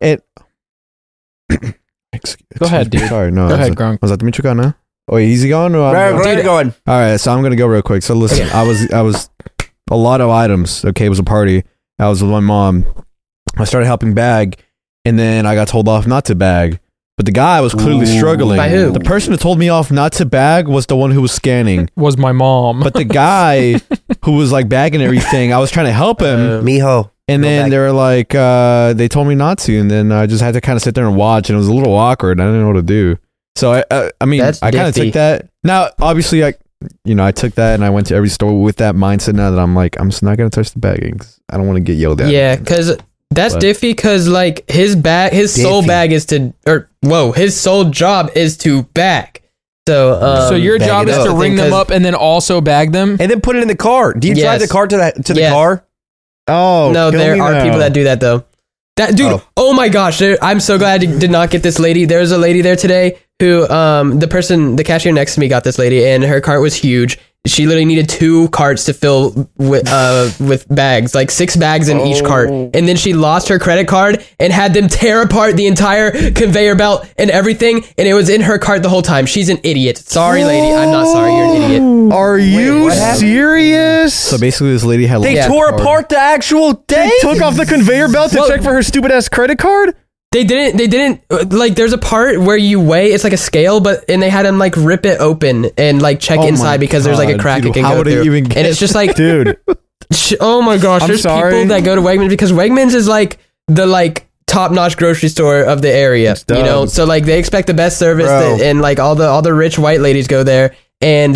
And Go ahead, dude. Sorry, no. Go ahead, Grunk. Was that the Michoacán? Oh, easy going? Or Where I'm are you going? All right, so I'm gonna go real quick. So listen, I was a lot of items. Okay, it was a party. I was with my mom. I started helping bag, and then I got told off not to bag. But the guy was clearly struggling. By who? The person who told me off not to bag was the one who was scanning. Was my mom. But the guy who was like bagging everything, I was trying to help him, Mijo. and go then bag. they were like, they told me not to, and then I just had to kind of sit there and watch, and it was a little awkward. I didn't know what to do. So I mean, That's I kind of diffy. took that. Now, obviously, I took that and I went to every store with that mindset. Now that I'm like, I'm just not gonna touch the bagging 'cause I don't want to get yelled at. Yeah, because that's But- diffy. Because like his sole Diffy. bag is his sole job is to bag. So so your bag job it is up. to ring them up and then also bag them? And then put it in the car. Do you drive Yes. the car to the Yes. car? Oh, no, kill there me are now. people that do that though. That dude, oh my gosh, I'm so glad I did not get this lady. There's a lady there today who the cashier next to me got this lady, and her cart was huge. She literally needed 2 carts to fill with bags, like 6 bags in each cart. And then she lost her credit card and had them tear apart the entire conveyor belt and everything. And it was in her cart the whole time. She's an idiot. Sorry, lady. I'm not sorry. You're an idiot. Are you what happened? serious? So basically, this lady had They Yeah. tore apart the actual thing. Took off the conveyor belt to Well- check for her stupid ass credit card? They didn't like there's a part where you weigh, it's like a scale, and they had them like rip it open and like check Oh my inside because there's like a God, crack dude, it can how go would I through. even And it's just like, Dude, oh my gosh, I'm there's sorry. people that go to Wegmans because Wegmans is like the like top-notch grocery store of the area, It's you know? dumb. So like they expect the best service Bro. and like all the rich white ladies go there and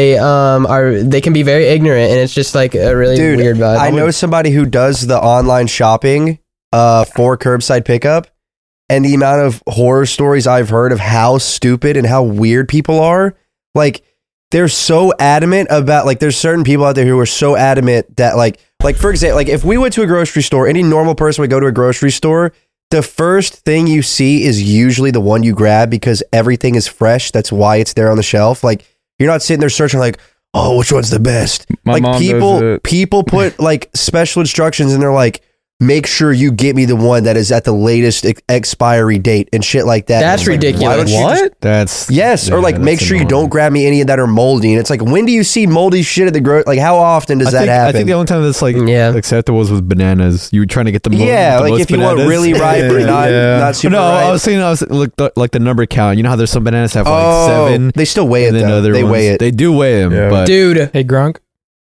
they can be very ignorant and it's just like a really Dude, weird vibe. I know somebody who does the online shopping for curbside pickup, and the amount of horror stories I've heard of how stupid and how weird people are. Like, they're so adamant about, like, there's certain people out there who are so adamant that, like for example, like if we went to a grocery store, any normal person would go to a grocery store, the first thing you see is usually the one you grab because everything is fresh. That's why it's there on the shelf. Like, you're not sitting there searching like, oh, which one's the best? My like mom people does it. people put like special instructions and they're like, make sure you get me the one that is at the latest expiry date and shit like that. That's And I'm like, ridiculous. why don't you just- What? That's yes, or yeah, like make that's sure you annoying. don't grab me any that are moldy. And it's like, when do you see moldy shit at the like how often does that happen? I think the only time that's like Yeah. acceptable was with bananas. You were trying to get the most. yeah, the like most if you want bananas. really ripe or not Yeah. not super No, ripe. I was saying like the number count. You know how there's some bananas that have like 7. They still weigh it and then though. other They ones, weigh it. They do weigh them, Yeah. but Dude, Hey, Grunk.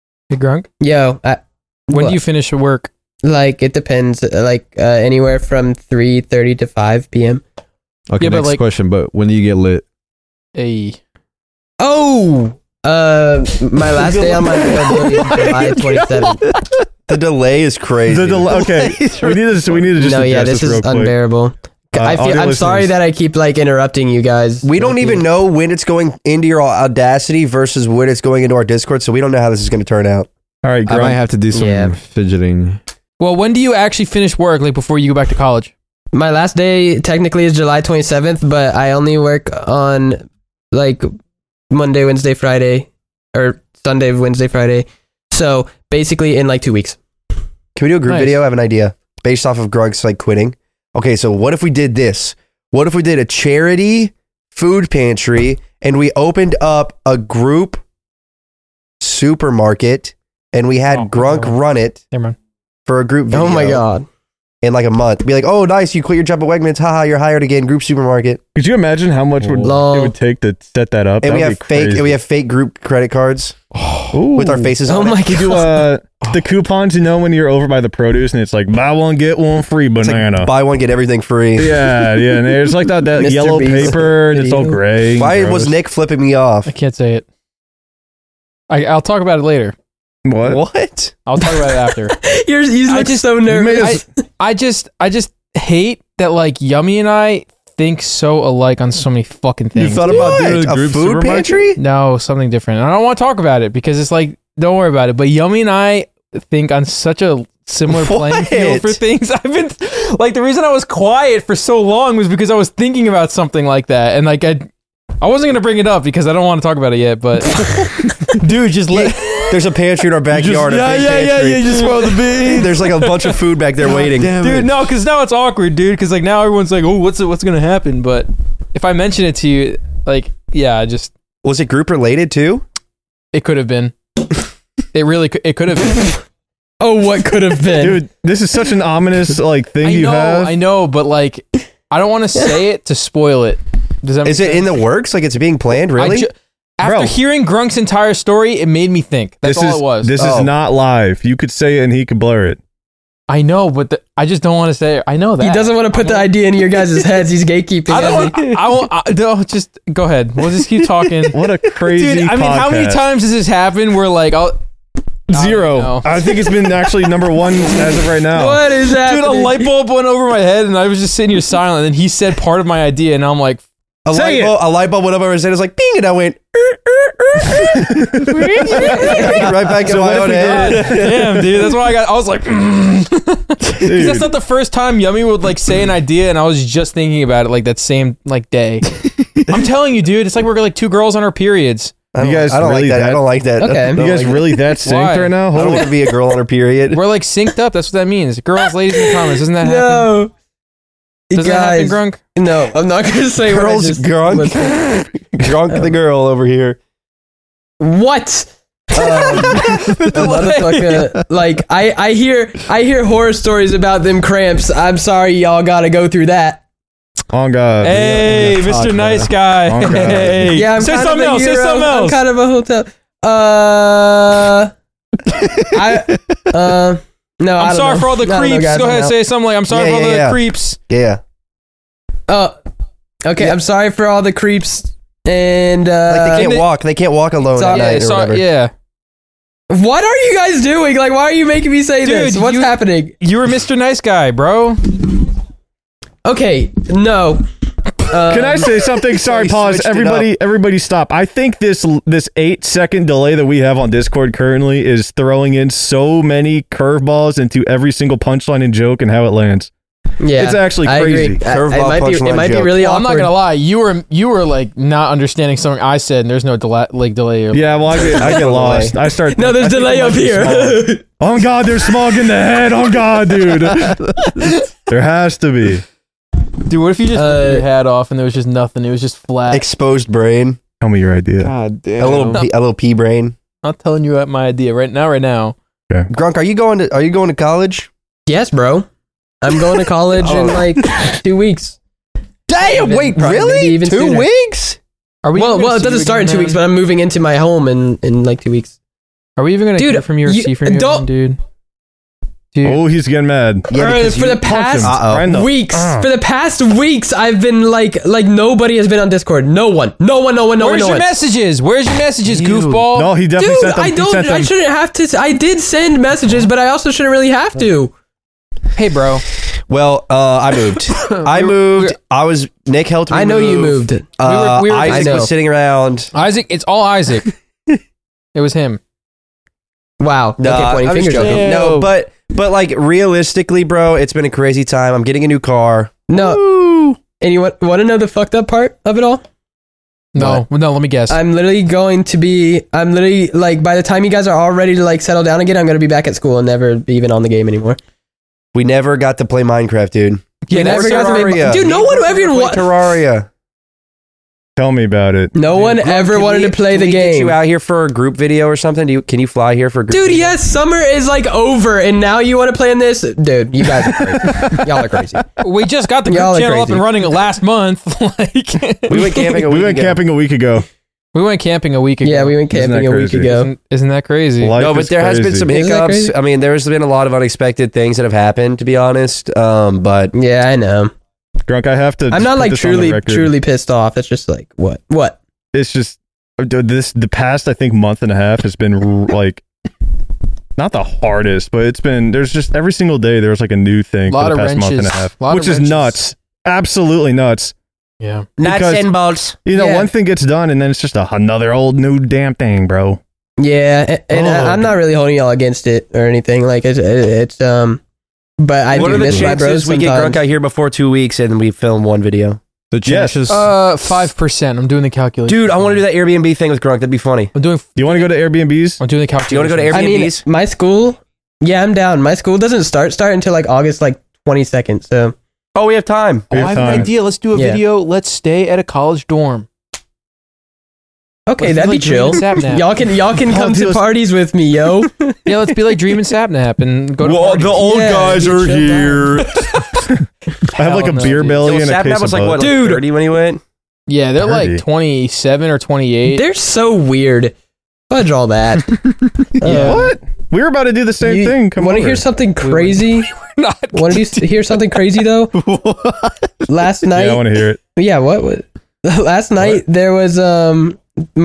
yo, When do you finish work? like it depends, like anywhere from 3:30 to 5 p.m. okay. Yeah, but Next like- question. But when do you get lit? Hey. Oh, my last day on my availability is July 27th. The delay is crazy. Okay, we need to just No, yeah, address this real is quick. unbearable. Audio I'm sorry listeners. that I keep like interrupting you guys. We don't even know when it's going into your Audacity versus when it's going into our Discord, so we don't know how this is going to turn out. All right, I might Grunk. have to do some Yeah. fidgeting. Well, when do you actually finish work, like before you go back to college? My last day technically is July 27th, but I only work on like Monday, Wednesday, Friday, or Sunday, Wednesday, Friday. So basically in like 2 weeks. Can we do a group Nice. video? I have an idea based off of Grug's like quitting. Okay, so what if we did this? What if we did a charity food pantry and we opened up a group supermarket and we had Oh, Grunk no. run it Never mind. for a group video Oh my god. in like a month? Be like, oh, nice, you quit your job at Wegmans. Haha, you're hired again. Group supermarket. Could you imagine how much would Lol. it would take to set that up? And we That'd have be fake crazy. and we have fake group credit cards Ooh. with our faces Oh on my it. We do god. the coupons, you know, when you're over by the produce and it's like buy one get one free It's like, banana. buy one, get everything free. yeah, and there's like that Mr. yellow Beast paper and it's all video. gray. and Why gross. was Nick flipping me off? I can't say it. I'll talk about it later. What? What? I'll talk about it after. You I look just- so You made nervous. us- I just hate that like Yummy and I think so alike on so many fucking You things. thought about doing What? a A group food supermarket? pantry? No, something different. And I don't want to talk about it because it's like, don't worry about it. But Yummy and I think on such a similar playing field for What? things. I've been like, the reason I was quiet for so long was because I was thinking about something like that, and like I wasn't gonna bring it up because I don't want to talk about it yet. But dude, just let. There's a pantry in our backyard. yeah, a big yeah, yeah, pantry. yeah. You just spoiled the beans. There's like a bunch of food back there waiting. Damn Dude, it. no, because now it's awkward, dude. Because like now everyone's like, "Oh, what's gonna happen?" But if I mention it to you, like, yeah, just Was it group related too? it could have been. It could have been. Oh, what could have been? Dude, this is such an ominous like thing you have. I know, but like, I don't want to say it to spoil it. Does that make Is it sense? in the works? Like it's being planned? Really? After Bro. hearing Grunk's entire story, it made me think. That's all it was. This Oh. is not live. You could say it and he could blur it. I know, but I just don't want to say it. I know that. He doesn't want to put the idea in your guys' heads. He's gatekeeping. I don't want. I won't. No, just go ahead. We'll just keep talking. What a crazy Dude, I mean, how many podcast. times does this happen where like I'll. Zero. know. I think it's been actually number one as of right now. What is that? Dude, a light bulb went over my head, and I was just sitting here silent. And he said part of my idea, and I'm like, A Say light bulb went over his head. It's like, bing, and I went, right back in So my what if own we head. damn, dude. That's why I was like, because Dude, that's not the first time Yummy would like say an idea, and I was just thinking about it like that same like day. I'm telling you, dude. It's like we're like two girls on our periods. I don't, You guys I don't really like that. that- I don't like that. Okay. I you don't guys like really that synced Why? right now? that. I don't Holy want to be a girl on her period. We're like synced up. That's what that means. Girls, ladies in the comments. Doesn't that happen? No. Doesn't that happen, Guys, Grunk? no, I'm not going to say what I Girls, just drunk, listened. drunk the girl over here. What? The motherfucker, like I hear horror stories about them cramps. I'm sorry, y'all got to go through that. Oh God. Hey, Yeah, Mr. talk Nice about Guy. Oh, God. Hey, Yeah, I'm say kind something of a else. Say hero. something I'm else. kind of a hotel. No, I I'm don't sorry know. for all the I don't know, creeps. guys, Go I'm ahead, out. say something like, I'm sorry Yeah, for all yeah, the yeah. creeps. Yeah. Oh, okay. I'm sorry for all the creeps and Like they and can't walk. They can't walk alone So- at Yeah, night or whatever. yeah. what are you guys doing? Like, why are you making me say Dude, this? What's you- happening? You were Mr. Nice Guy, bro. Okay, no. Can I say something? Sorry, We pause. switched it Everybody stop. I think this 8-second delay that we have on Discord currently is throwing in so many curveballs into every single punchline and joke and how it lands. Yeah, It's actually I agree. crazy. Curveball It might be. It punchline might be joke. really Well, I'm awkward. not gonna lie. You were like not understanding something I said, and there's no delay. Yeah, well, I get lost. I start. No, there's I think delay it might up be small. here. Oh God, there's smog in the head. Oh God, dude. There has to be. Dude, what if you just took your hat off and there was just nothing? It was just flat. Exposed brain. Tell me your idea. God damn. A little pea brain. I'm not telling you my idea right now. Grunk, are you going to college? Yes, bro. I'm going to college in like 2 weeks. Damn, Even- wait, probably really? maybe even 2 sooner. weeks? Are we? Well, even gonna it see doesn't you start in again, 2 weeks, man? but I'm moving into my home in like 2 weeks. Are we even gonna Dude, hear from you or you- see from you, don't- again, dude? Oh, he's getting mad. Yeah, because For you the past punched him. Uh-oh. Right in the- weeks, Ah. for the past weeks, I've been like nobody has been on Discord. No one. Where's your messages? Where's your messages, goofball? No, he definitely Dude, sent them. I He don't. sent I them. shouldn't have to. I did send messages, but I also shouldn't really have to. Hey, bro. Well, I moved. Nick helped me I know you move. moved. We were- Isaac I know. was sitting around. Isaac, it's all Isaac. It was him. Wow. No, okay, pointing I'm just fingers. joking. Okay. No, but like realistically, bro, it's been a crazy time. I'm getting a new car. No. Woo. And you want to know the fucked up part of it all? No, let me guess. I'm literally like, by the time you guys are all ready to like settle down again, I'm going to be back at school and never be even on the game anymore. We never got to play Minecraft, dude. Yeah, never that's got to play- Terraria. Dude, no one ever Play wa- Terraria. Tell me about it. No one ever wanted to play the Can we get game. you out here for a group video or something? Can you fly here for a group Dude, video? yes, summer is like over, and now you want to play in this? Dude, you guys are crazy. Y'all are crazy. we just got the group Y'all are channel up crazy. and running last month. Like, We went camping a week We went ago. camping a week ago. we went camping a week ago. Yeah, we went Isn't that camping a week crazy? ago. Isn't that crazy? Life No, but is there has been crazy. some Isn't that hiccups. crazy? I mean, there's been a lot of unexpected things that have happened, to be honest. But Yeah, I know. Drunk, I have to. I'm just not put like this on the record. truly pissed off. It's just like, what? It's just the past, I think, month and a half has been like not the hardest, but there's just every single day there's like a new thing Lot for the of past month and a wrenches. half, Lot of which is wrenches. nuts, absolutely nuts. Yeah. Nuts Because- and bolts. Yeah. one thing gets done, and then it's just another old new damn thing, bro. Yeah, and I'm not really holding y'all against it or anything. Like it's but I What do are the miss my bros chances we get sometimes. Grunk out here before 2 weeks and we film one video? The Yes. chances. 5%. I'm doing the calculation. Dude, I want to do that Airbnb thing with Grunk. That'd be funny. I'm doing Do you want to go to Airbnbs? I'm doing the Do calculation. you want to go to I mean, Airbnbs? my school. Yeah, I'm down. My school doesn't start until like August 22nd. So Oh, we have time. Oh, I have an time. idea. Let's do a Yeah. video. Let's stay at a college dorm. okay, Let's that'd be like Dream chill. and Sapnap. Y'all can come to dude. parties with me, yo. Yeah, let's be like Dream and Sapnap and go to Well, parties. the old Yeah, guys you are chill here. I have like a Hell no, beer dude. belly So and a Sapnap case was of like what, Bud. like Dude. 30 when he went? Yeah, they're 30. like 27 or 28. They're so weird. Fudge all that. Yeah. What? We were about to do the same thing. Come Want to over. hear something crazy? Not Want to hear something crazy though? Last night, Yeah, I want to hear it. yeah. What? Last night there was our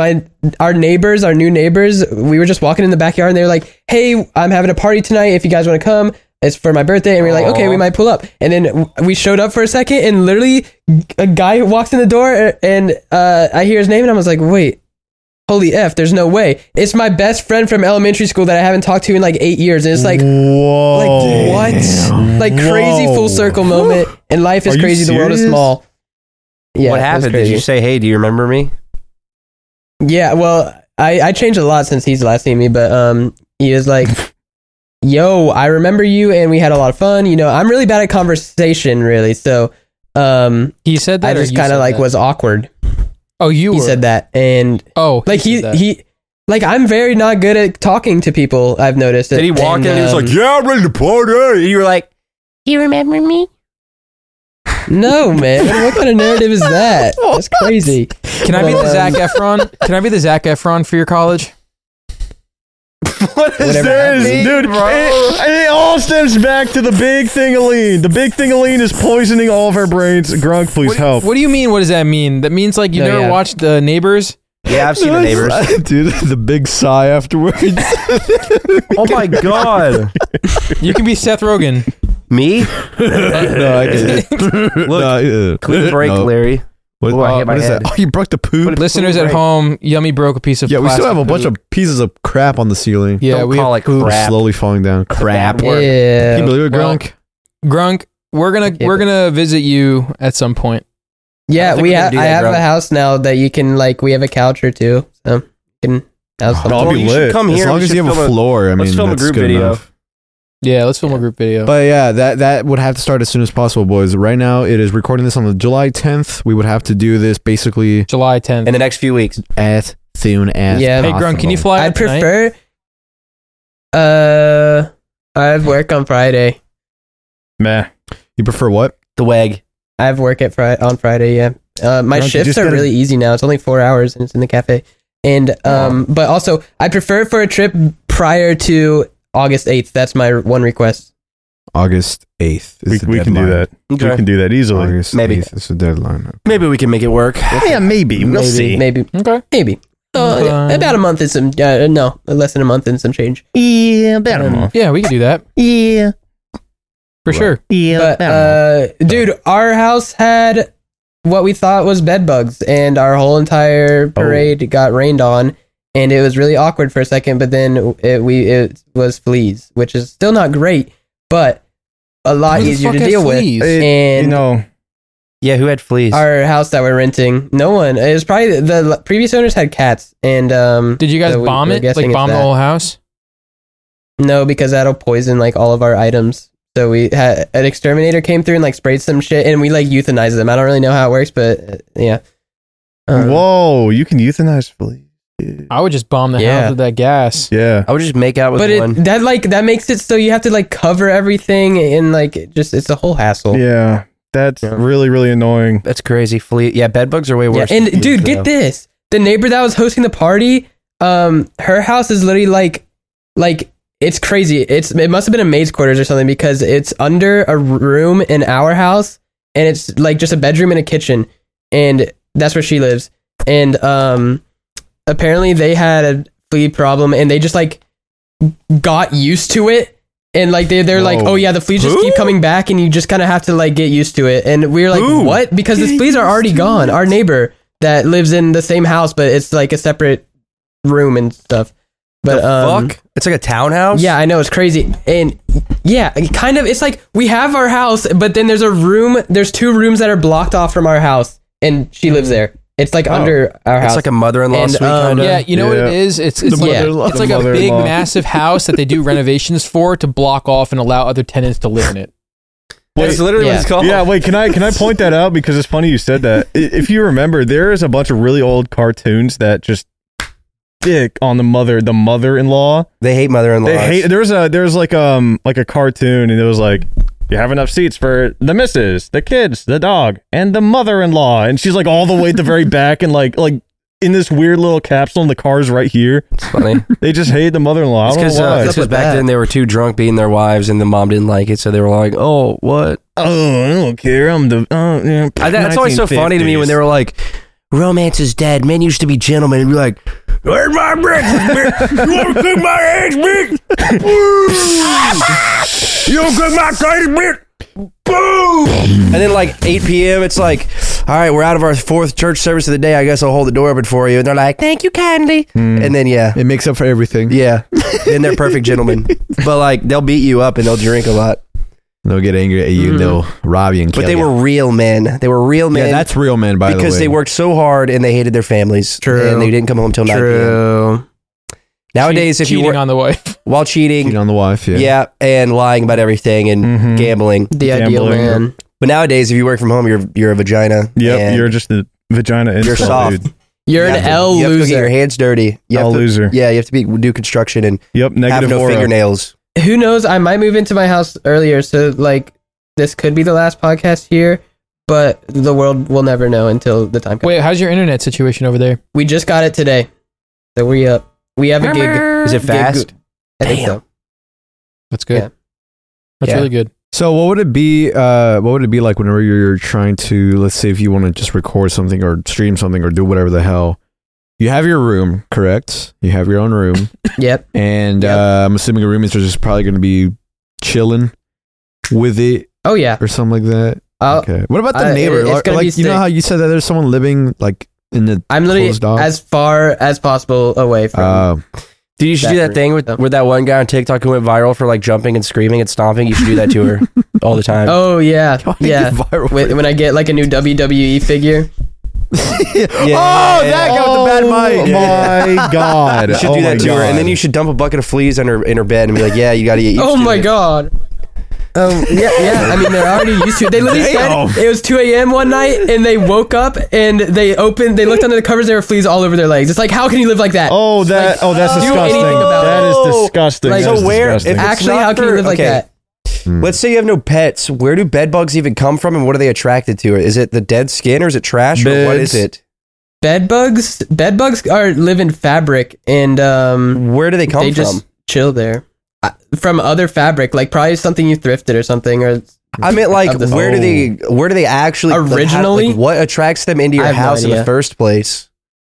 new neighbors. We were just walking in the backyard and they were like, "Hey, I'm having a party tonight. If you guys want to come, it's for my birthday." And we were like, "Okay, we might pull up." And then we showed up for a second, and literally a guy walks in the door, and I hear his name, and I was like, "Wait." Holy F, there's no way. It's my best friend from elementary school that I haven't talked to in like 8 years. And it's like, Whoa. like what? Like crazy Whoa. full circle moment. And life is Are you crazy. The world is serious? small. Yeah. What it was happened? Did crazy. you say, hey, do you remember me? Yeah. Well, I changed a lot since he's last seen me, but he was like, "Yo, I remember you, and we had a lot of fun. You know, I'm really bad at conversation, really. So, He said that. I or just you kind said of like that? was awkward. Oh, you He were. said that, and Oh, like said that. he. Like, I'm very not good at talking to people, I've noticed. Did he walk in and he was like, Yeah, I'm ready to party. and you were like, You remember me? "No, man. What kind of narrative is that? That's crazy." Can I be the Zac Efron? Can I be the Zac Efron for your college? what is Whatever There that is, mean, dude. bro? It all stems back to the big thing-a-lean. The big thing-a-lean is poisoning all of our brains. Grunk, please help. What do you mean? What does that mean? That means like you No, never yeah. watched the Neighbors? Yeah, I've seen the neighbors. Dude, the big sigh afterwards. Oh my God. You can be Seth Rogen. Me? No, I get it. Look, Clean break, Larry. What, Oh, I hit my what is head. that? Oh, you broke the poo. Listeners at Right. home, Yummy broke a piece of Yeah, we still plastic have a bunch poop. of pieces of crap on the ceiling. Yeah, Don't we call have it poop. crap. Slowly falling down. Crap. Can Yeah. you believe it, Well, Grunk? Grunk, we're gonna visit you at some point. I Yeah, don't think we we can have. do I that, have bro. a house now that you can like. We have a couch or two, so you can have something. I'll Well, be you should lit. come As here. long we as should you have a film floor, I let's mean, film a that's group good video. enough. Yeah, let's film a group video. But yeah, that would have to start as soon as possible, boys. Right now, it is recording this on the July 10th. We would have to do this basically July 10th. in the next few weeks. as soon as Yeah. Hey Grunk, can you fly? I'd out tonight? prefer. I have work on Friday. Meh. You prefer what? The WAG. I have work at on Friday. Yeah. My Grunk, you shifts just are gotta- really easy now. It's only 4 hours and it's in the cafe. And but also I prefer for a trip prior to August 8th. That's my one request. August 8th is the We can do deadline. that. We Okay. can do that easily. August Maybe. 8th is the deadline. Maybe we can make it work. Yeah, maybe. We'll see. Maybe. Okay. Maybe. Okay. About a month and some. No, less than a month and some change. Yeah, about a month. Yeah, we can do that Yeah. for sure. Yeah, But dude, our house had what we thought was bed bugs, and our whole entire parade got rained on, and it was really awkward for a second. But then it was fleas, which is still not great, but a lot Who the easier fuck to has deal with. fleas? And you know, Yeah, who had fleas? our house that we're renting, no one. It was probably the previous owners had cats, and Did you guys so bomb we're it? guessing Like it's bomb the that. whole house? No, because that'll poison like all of our items. So we had an exterminator came through and like sprayed some shit, and we like euthanized them. I don't really know how it works, but yeah. whoa, you can euthanize fleas. I would just bomb the Yeah. house with that gas. Yeah. I would just make out with But one. that makes it so you have to like cover everything, and like it's a whole hassle. Yeah. That's Yeah. really, really annoying. That's crazy. Flea. Yeah, bed bugs are way Yeah, worse. and than fleas, dude, though. get this: the neighbor that was hosting the party, her house is literally like it's crazy. It must have been a maid's quarters or something because it's under a room in our house, and it's like just a bedroom and a kitchen, and that's where she lives. And apparently they had a flea problem, and they just like got used to it, And like they're like, oh yeah, the fleas just keep coming back, and you just kind of have to like get used to it. And we were like, what? Because the fleas are already gone. Our neighbor that lives in the same house, but it's like a separate room and stuff. But fuck, it's like a townhouse. Yeah, I know, it's crazy. And yeah, kind of. It's like we have our house, but then there's a room. There's 2 rooms that are blocked off from our house, and she lives there. It's like under our house. It's like a mother-in-law And, suite kind of. Yeah, you know what it is? It's like, it's like a big, massive house that they do renovations for to block off and allow other tenants to live in it. That's literally what it's called. Yeah, wait, can I point that out? Because it's funny you said that. If you remember, there is a bunch of really old cartoons that just dick on the mother-in-law. They hate mother-in-laws. They hate. There's like a cartoon, and it was like, you have enough seats for the missus, the kids, the dog, and the mother-in-law, and she's like all the way at the very back, and like in this weird little capsule, and the car's right here. It's funny. They just hate the mother-in-law. I don't know why. It's because back then they were too drunk beating their wives, and the mom didn't like it, so they were like, "Oh, what? Oh, I don't care. I'm the." Yeah, That's always so funny to me when they were like, "Romance is dead. Men used to be gentlemen," and be like, "Where's my breakfast, bitch? You want to cook my eggs, bitch? You want to cook my crazy bitch? Boom!" And then like 8 p.m., it's like, all right, we're out of our 4th church service of the day. I guess I'll hold the door open for you. And they're like, thank you kindly. And then, It makes up for everything. yeah. Then they're perfect gentlemen. But like, they'll beat you up and they'll drink a lot. They'll get angry at you and they'll rob you and kill But they you. were real men. They were real men. Yeah, that's real men, by the way. because they worked so hard and they hated their families. True. And they didn't come home till 9 p.m. True. Nowadays, if you cheating work on the wife. while cheating, Cheat on the wife, yeah. yeah, and lying about everything and gambling. The ideal Gambling. man. But nowadays, if you work from home, you're a vagina. Yep, and you're just a vagina. you're incel, soft. dude. You're You an have to- L You have to go get your loser. hands dirty. You L have to, loser. Yeah, you have to do construction and Yep, have negative no aura. fingernails. Who knows? I might move into my house earlier, so like this could be the last podcast here. But the world will never know until the time comes. Wait, how's your internet situation over there? We just got it today, so we have a gig. Is it fast? I think so. That's good. Yeah. That's Yeah. really good. So what would it be like whenever you're trying to, let's say if you want to just record something or stream something or do whatever the hell, you have your room, correct? You have your own room. Yep. And I'm assuming your roommates are just probably going to be chilling with it Oh yeah. or something like that. Okay. What about the neighbor? it's gonna Like, be you know sick. how you said that there's someone living like in the I'm literally closed off? as far as possible away from. Dude, you should That do that room. thing with that one guy on TikTok who went viral for like jumping and screaming and stomping. You should do that to her all the time. Oh yeah, yeah. Viral When I get like a new WWE figure. Yeah. Oh, that guy with the bad mic. My God. You should do that to her, and then you should dump a bucket of fleas in her bed and be like, "Yeah, you got to get used Oh to my it." god. Yeah. I mean, they're already used to it. They literally said it was 2 a.m. one night, and they woke up and they looked under the covers. There were fleas all over their legs. It's like, how can you live like that? That's do disgusting. anything about That it. is disgusting. Like, That is so where- disgusting. if it's Actually, not how can you for- live like okay. that? Let's say you have no pets. Where do bed bugs even come from, and what are they attracted to? Is it the dead skin, or is it trash, or what Beds. is it? Bed bugs live in fabric, and Where do they come they from? just chill there. From other fabric, like probably something you thrifted or something, or I meant like of the- where do they actually Originally? like, what attracts them into I your have no house in the idea. first place?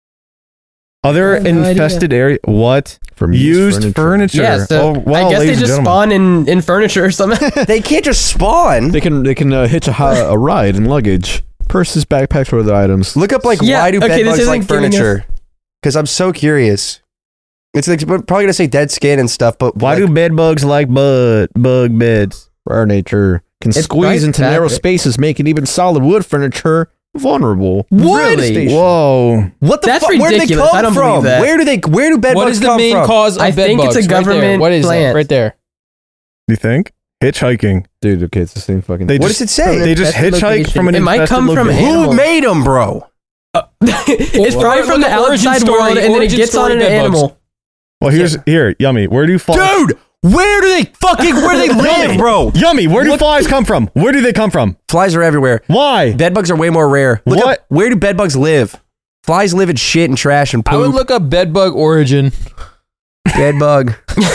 Other I have no infested area. What? From Used furniture. yeah. So Oh, wow, I guess they ladies and just gentlemen. spawn in furniture or something. They can't just spawn. They can hitch a ride and luggage, purses, backpacks, or other items. Look up like Yeah, why do okay, bed this bugs isn't like giving us- furniture? Because I'm so curious. It's like we're probably gonna say dead skin and stuff, but Why like, do bed bugs like bug beds? Rare nature can It's squeeze bright into narrow fabric. spaces, making even solid wood furniture vulnerable. Really? Whoa. what the That's fuck? Where do they ridiculous. come I don't from? believe that. Where do bed What bugs is the come main from? cause of I bed think bugs? it's a Right there. government What is plant. that? Right there. You think? Hitchhiking. Dude, okay, it's the same fucking. They What just- does it say? They just Infested hitchhike location. from an It might infested come from location. animals. Who made them, bro? It's Well, probably look from the at origin outside story- world, and then it origin gets on story an bed bugs. animal. Well, here, Yummy. Where do flies? Dude, where do they live, bro? Yummy. Where do flies come from? Where do they come from? Flies are everywhere. Why? Bed bugs are way more rare. Look What? up, where do bed bugs live? Flies live in shit and trash and poop. I would look up bed bug origin. bed bug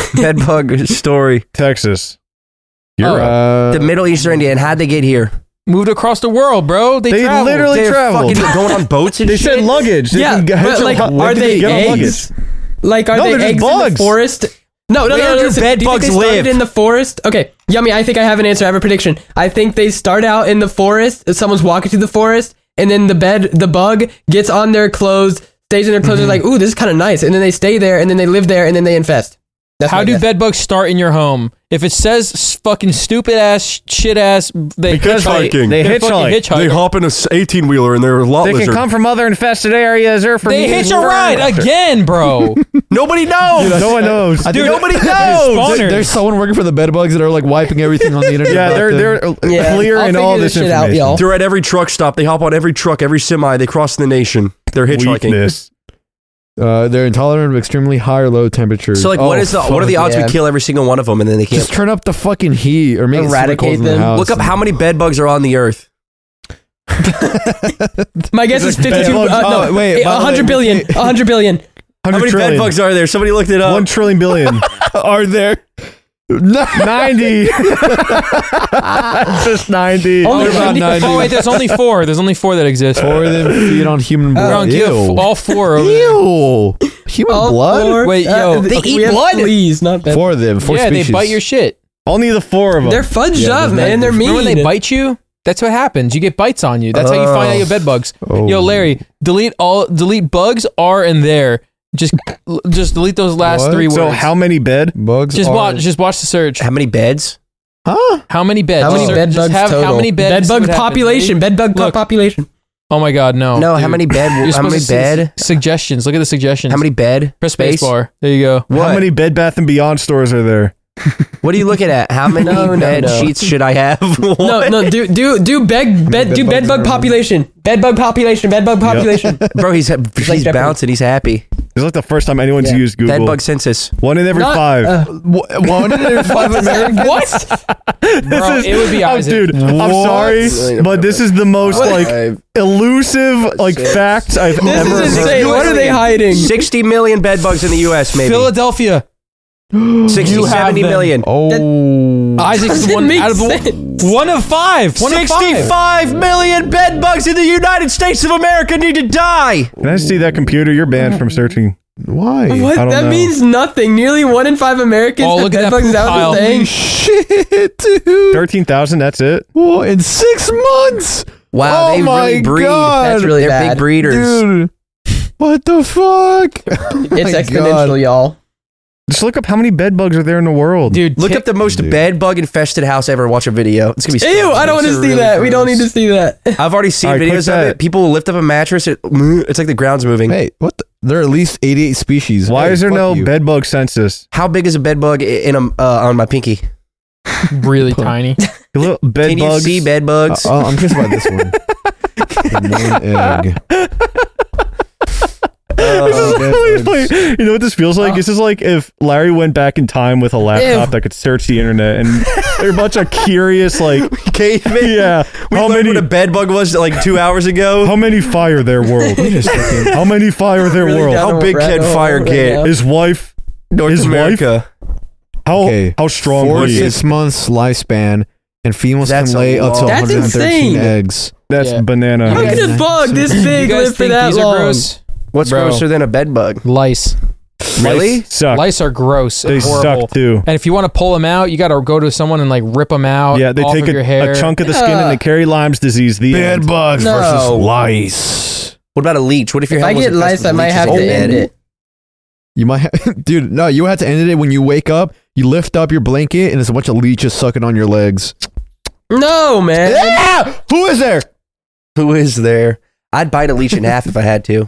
story. Texas. Oh. Europe. The Middle East or India, and how'd they get here? Moved across the world, bro. They traveled. literally They're traveled. fucking going on boats and They shit. said luggage. They Yeah, can but like, where are do they get on eggs? Like, are No, they they're just eggs in the bugs. forest? No. Where do Listen, bed do you think bugs they started live? in the forest? Okay, Yummy. I think I have an answer. I have a prediction. I think they start out in the forest. Someone's walking through the forest, and then the bug gets on their clothes, stays in their clothes. They're like, "Ooh, this is kind of nice," and then they stay there, and then they live there, and then they infest. That's How my do guess. bed bugs start in your home? If it says fucking stupid ass, shit ass, they Because hitchhike. they They're fucking hitchhike. hitchhiker. They hop in a 18-wheeler and they're a lot They can lizard. come from other infested areas or from. They hitch a ride again, bro. Nobody knows. No one knows. Dude, Nobody knows. Spawners. There's someone working for the bed bugs that are like wiping everything on the internet. Yeah, about they're them. clear I'll in all figure this shit out, information. y'all. They're at every truck stop. They hop on every truck, every semi. They cross the nation. They're hitchhiking. Weakness. They're intolerant of extremely high or low temperatures. So like, what are the odds yeah. we kill every single one of them and then they can't? Just turn up the fucking heat or make Eradicate eradicate them. In the them. house. Look up how many bed bugs are on the earth. My guess is 52. bug- oh, wait, by the way, 100 billion. 100 billion. How many bed bugs are there? Somebody looked it up. 1 trillion billion. are there? 90. Just 90. Only They're about 90. Oh wait, there's only 4. There's only 4 that exist. 4 of them feed on human We blood. don't give Ew. all 4 over there. Ew. Human All blood? four- Wait, yo, they okay, eat we have blood. Please, not bad. 4 of them. 4 Yeah, species. they bite your shit. Only the 4 of them. They're fudged Yeah, up, there's man. They're mean. Remember when they bite you? That's what happens. You get bites on you. That's how you find out you have bed bugs. Oh. Yo, Larry, delete bugs are in there. Just delete those last What? 3 words. So how many bed? Bugs Just are... watch the search. How many beds? Huh? How many beds? How many Just bed just bugs have total? How many beds? Bed bug would happen. population. Bed bug Look. population. Oh my god, no. No, how dude. many bed? You're How supposed many to see bed? suggestions. Look at the suggestions. How many bed? Press space? spacebar. There you go. What? How many Bed Bath & Beyond stores are there? What are you looking at? How many No, bed no. sheets should I have? No, What? no. Do bed bugs bug are- population. Bed bug population. Bed bug population. Bro, he's Jeopardy. bouncing. He's happy. It's like the first time anyone's Yeah. used Google. Bed bug census. 1 in every Not- 5. One in every 5 Americans? What? Bro, it would be Oh, Isaac. dude, I'm What? sorry, but this is the most like elusive like fact I've This ever is heard. insane. What are they hiding? 60 million bed bugs in the U.S. Maybe Philadelphia. 60, You have 70 them. million. Oh. Isaac's Doesn't one make out of the sense. 1 of 5. 1 of 5. 65 million bed bugs in the United States of America need to die. Can I see that computer? You're banned from searching. Why? What? I don't That know. means nothing. Nearly 1 in 5 Americans Oh, have look at bed that bugs. Is that what pile. they're saying? Shit, dude. 13,000. That's it. Whoa, in 6 months. Wow, Oh they my really breed. God. That's really They're bad. big breeders. Dude. What the fuck? It's my exponential, God. y'all. Just look up how many bed bugs are there in the world. Dude, Look up the most Dude. bed bug infested house ever. Watch a video. It's gonna be. Ew, I don't want to It's see really that. We don't need gross. to see that. I've already seen All right, click videos of that. it. People will lift up a mattress. It's like the ground's moving. Hey, what? There are at least 88 species. Why Hey, is there fuck no you. bed bug census? How big is a bed bug in a on my pinky? really tiny. Little bed Can bugs. you see bed bugs? I'm curious about this one. The moon egg. This is bed really bugs. funny. You know what this feels like? This is like if Larry went back in time with a laptop Ew. that could search the internet, and there are a bunch of curious, like, Caveman. yeah, We how learned many, what a bed bug was like 2 hours ago. how many fire their world? Wait a second. How many fire their Really world? down How a big rabbit can hole fire right get? now. His wife. North His America. How strong 4 to was he? 6 months lifespan, and females That's can a lay up to lot. That's 113 insane. eggs. That's Yeah. banana. How guys- could a bug this You big guys live for think that these are long? gross? What's Bro. grosser than a bed bug? Lice. Really? Lice suck. Lice are gross. They and horrible. suck too. And if you want to pull them out, you got to go to someone and like rip them out. Yeah, they off take of your hair. a chunk of the skin and they carry Lyme's disease. The end. bugs No. versus lice. What about a leech? What if your If head I was get infested lice, with I might leeches have in to your end bed? it. You might, dude. No, you had to end it when you wake up. You lift up your blanket, and there's a bunch of leeches sucking on your legs. No, man. Yeah! Who is there? Who is there? I'd bite a leech in half if I had to.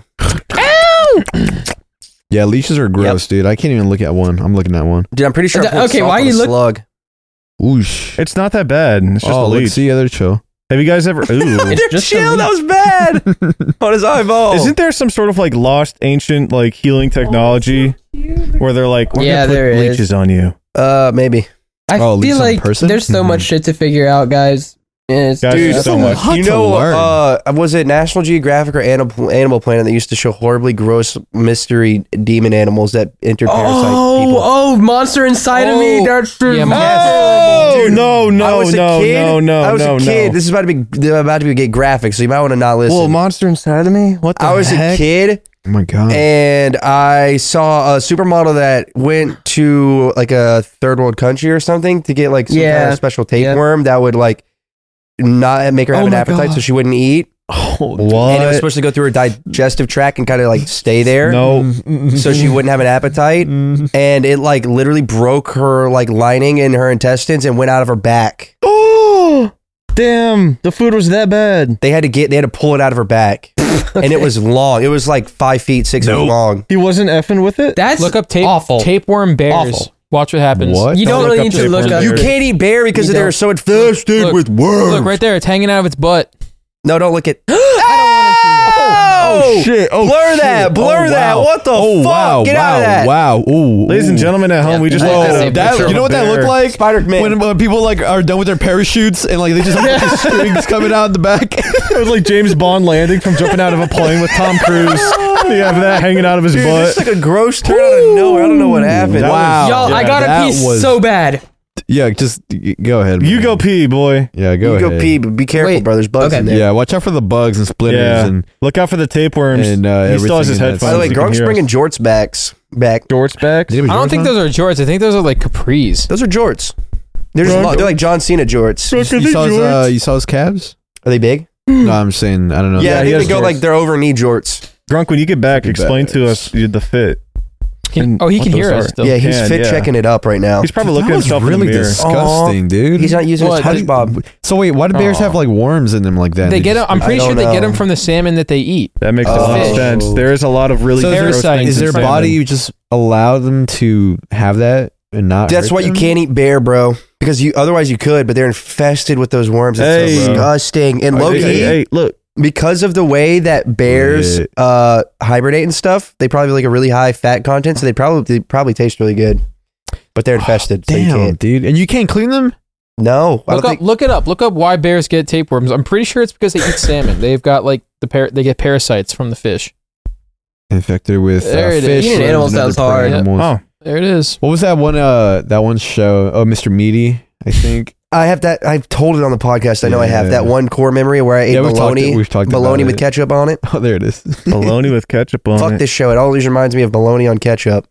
Yeah, leeches are gross, dude. I can't even look at one. I'm looking at one. Dude, I'm pretty sure I Okay, poured salt why on you a look- slug. Oosh. It's not that bad. It's just a Oh, leech. let's see. They're chill. Have you guys ever? Ooh. It's just a Chill, leech. that was bad. On his eyeball. Isn't there some sort of like lost ancient like healing technology where they're like, we're Yeah, gonna put there is. leeches on you? Maybe. I Oh, leech feel on like person? there's so much shit to figure out, guys. And it's Guys, just- there's so much. lot You to know, learn. was it National Geographic or Animal Planet that used to show horribly gross mystery demon animals that enter parasite people? Oh, monster inside of me. Oh, That's true. yeah, Oh Dude, no, I no, was a no, kid. no, no, I was no, a kid. no. This is about to be get graphic, so you might want to not listen. Well, monster inside of me. What the I was heck? a kid, Oh my god. and I saw a supermodel that went to like a third world country or something to get like some kind of special tapeworm that would like not make her have an appetite, so she wouldn't eat. Oh, What? And it was supposed to go through her digestive tract and kind of like stay there. No. So she wouldn't have an appetite, and it like literally broke her like lining in her intestines and went out of her back. Oh, damn! The food was that bad. They had to pull it out of her back, and it was long. It was like 5 feet, 6 feet long. He wasn't effing with it. That's Look up awful. tapeworm bears. Awful. Watch what happens. What? You don't Look really up need to tapeworm look up. bears. You can't eat bear because You they're don't. so infested Look. with worms. Look right there. It's hanging out of its butt. No, don't look at. Oh shit! Oh, Blur shit. that! Blur Oh, that! wow. What the Oh fuck? wow! Get wow! out of that! Wow! Ooh, Ladies and ooh. gentlemen at home, we just Yeah, looked that's at a a That, picture you know of what a that looked bear. like? Spider-Man. When people like are done with their parachutes and like they just have like, strings coming out in the back. It was like James Bond landing from jumping out of a plane with Tom Cruise. You have that hanging out of his Dude, butt. it's like a gross turn out of nowhere. I don't know what happened. That Wow. Y'all, I Yeah, got that a piece was- so bad. Yeah, just go ahead. You man. go pee, boy. Yeah, go You ahead. go pee, but be careful, Wait, bro. There's bugs okay. in there. Yeah, watch out for the bugs and splinters Yeah. and Look out for the tapeworms. And, he still has his everything in that headphones. By the way, he can Grunk's hear bringing us. jorts back. Jorts back. Did it I don't think those are jorts. I think those are like capris. Those are jorts. They're just they're like John Cena jorts. you saw his calves? Are they big? No, I'm saying I don't know. Yeah, I he think has they go jorts. like they're over knee jorts. Grunk, when you get back, Fucking explain to us the fit. He can What hear those us are. still. Yeah, he's can, fit yeah. checking it up right now. He's probably That looking at was himself really in the mirror. disgusting, dude. He's not using What? his SpongeBob. So wait, why do bears Aw. have like worms in them like that? They get. I'm pretty I sure don't they get know. them from the salmon that they eat. That makes a Oh. lot of sense. There is a lot of really So is gross there- things is in their salmon. body just allow them to have that and not? That's hurt why you them? can't eat bear, bro. Because you otherwise you could, but they're infested with those worms. It's Hey. disgusting. And low Hey, key, hey, look. because of the way that bears Wait. hibernate and stuff, they probably have like a really high fat content, so they probably taste really good. But they're infested, so you Damn, can't. dude, and you can't clean them. No, I don't think. Look it up. Look up why bears get tapeworms. I'm pretty sure it's because they eat salmon. They've got like they get parasites from the fish. Infected with There it is. fish. Eating worms, animals and other sounds hard. prey animals. Oh, There it is. What was that one? That one show? Oh, Mr. Meaty, I think. I have that. I've told it on the podcast. I know I have Yeah. that one core memory where I ate we've bologna, talked about bologna it. with ketchup on it. Oh, there it is. bologna with ketchup on Fuck it. this show. It always reminds me of bologna on ketchup.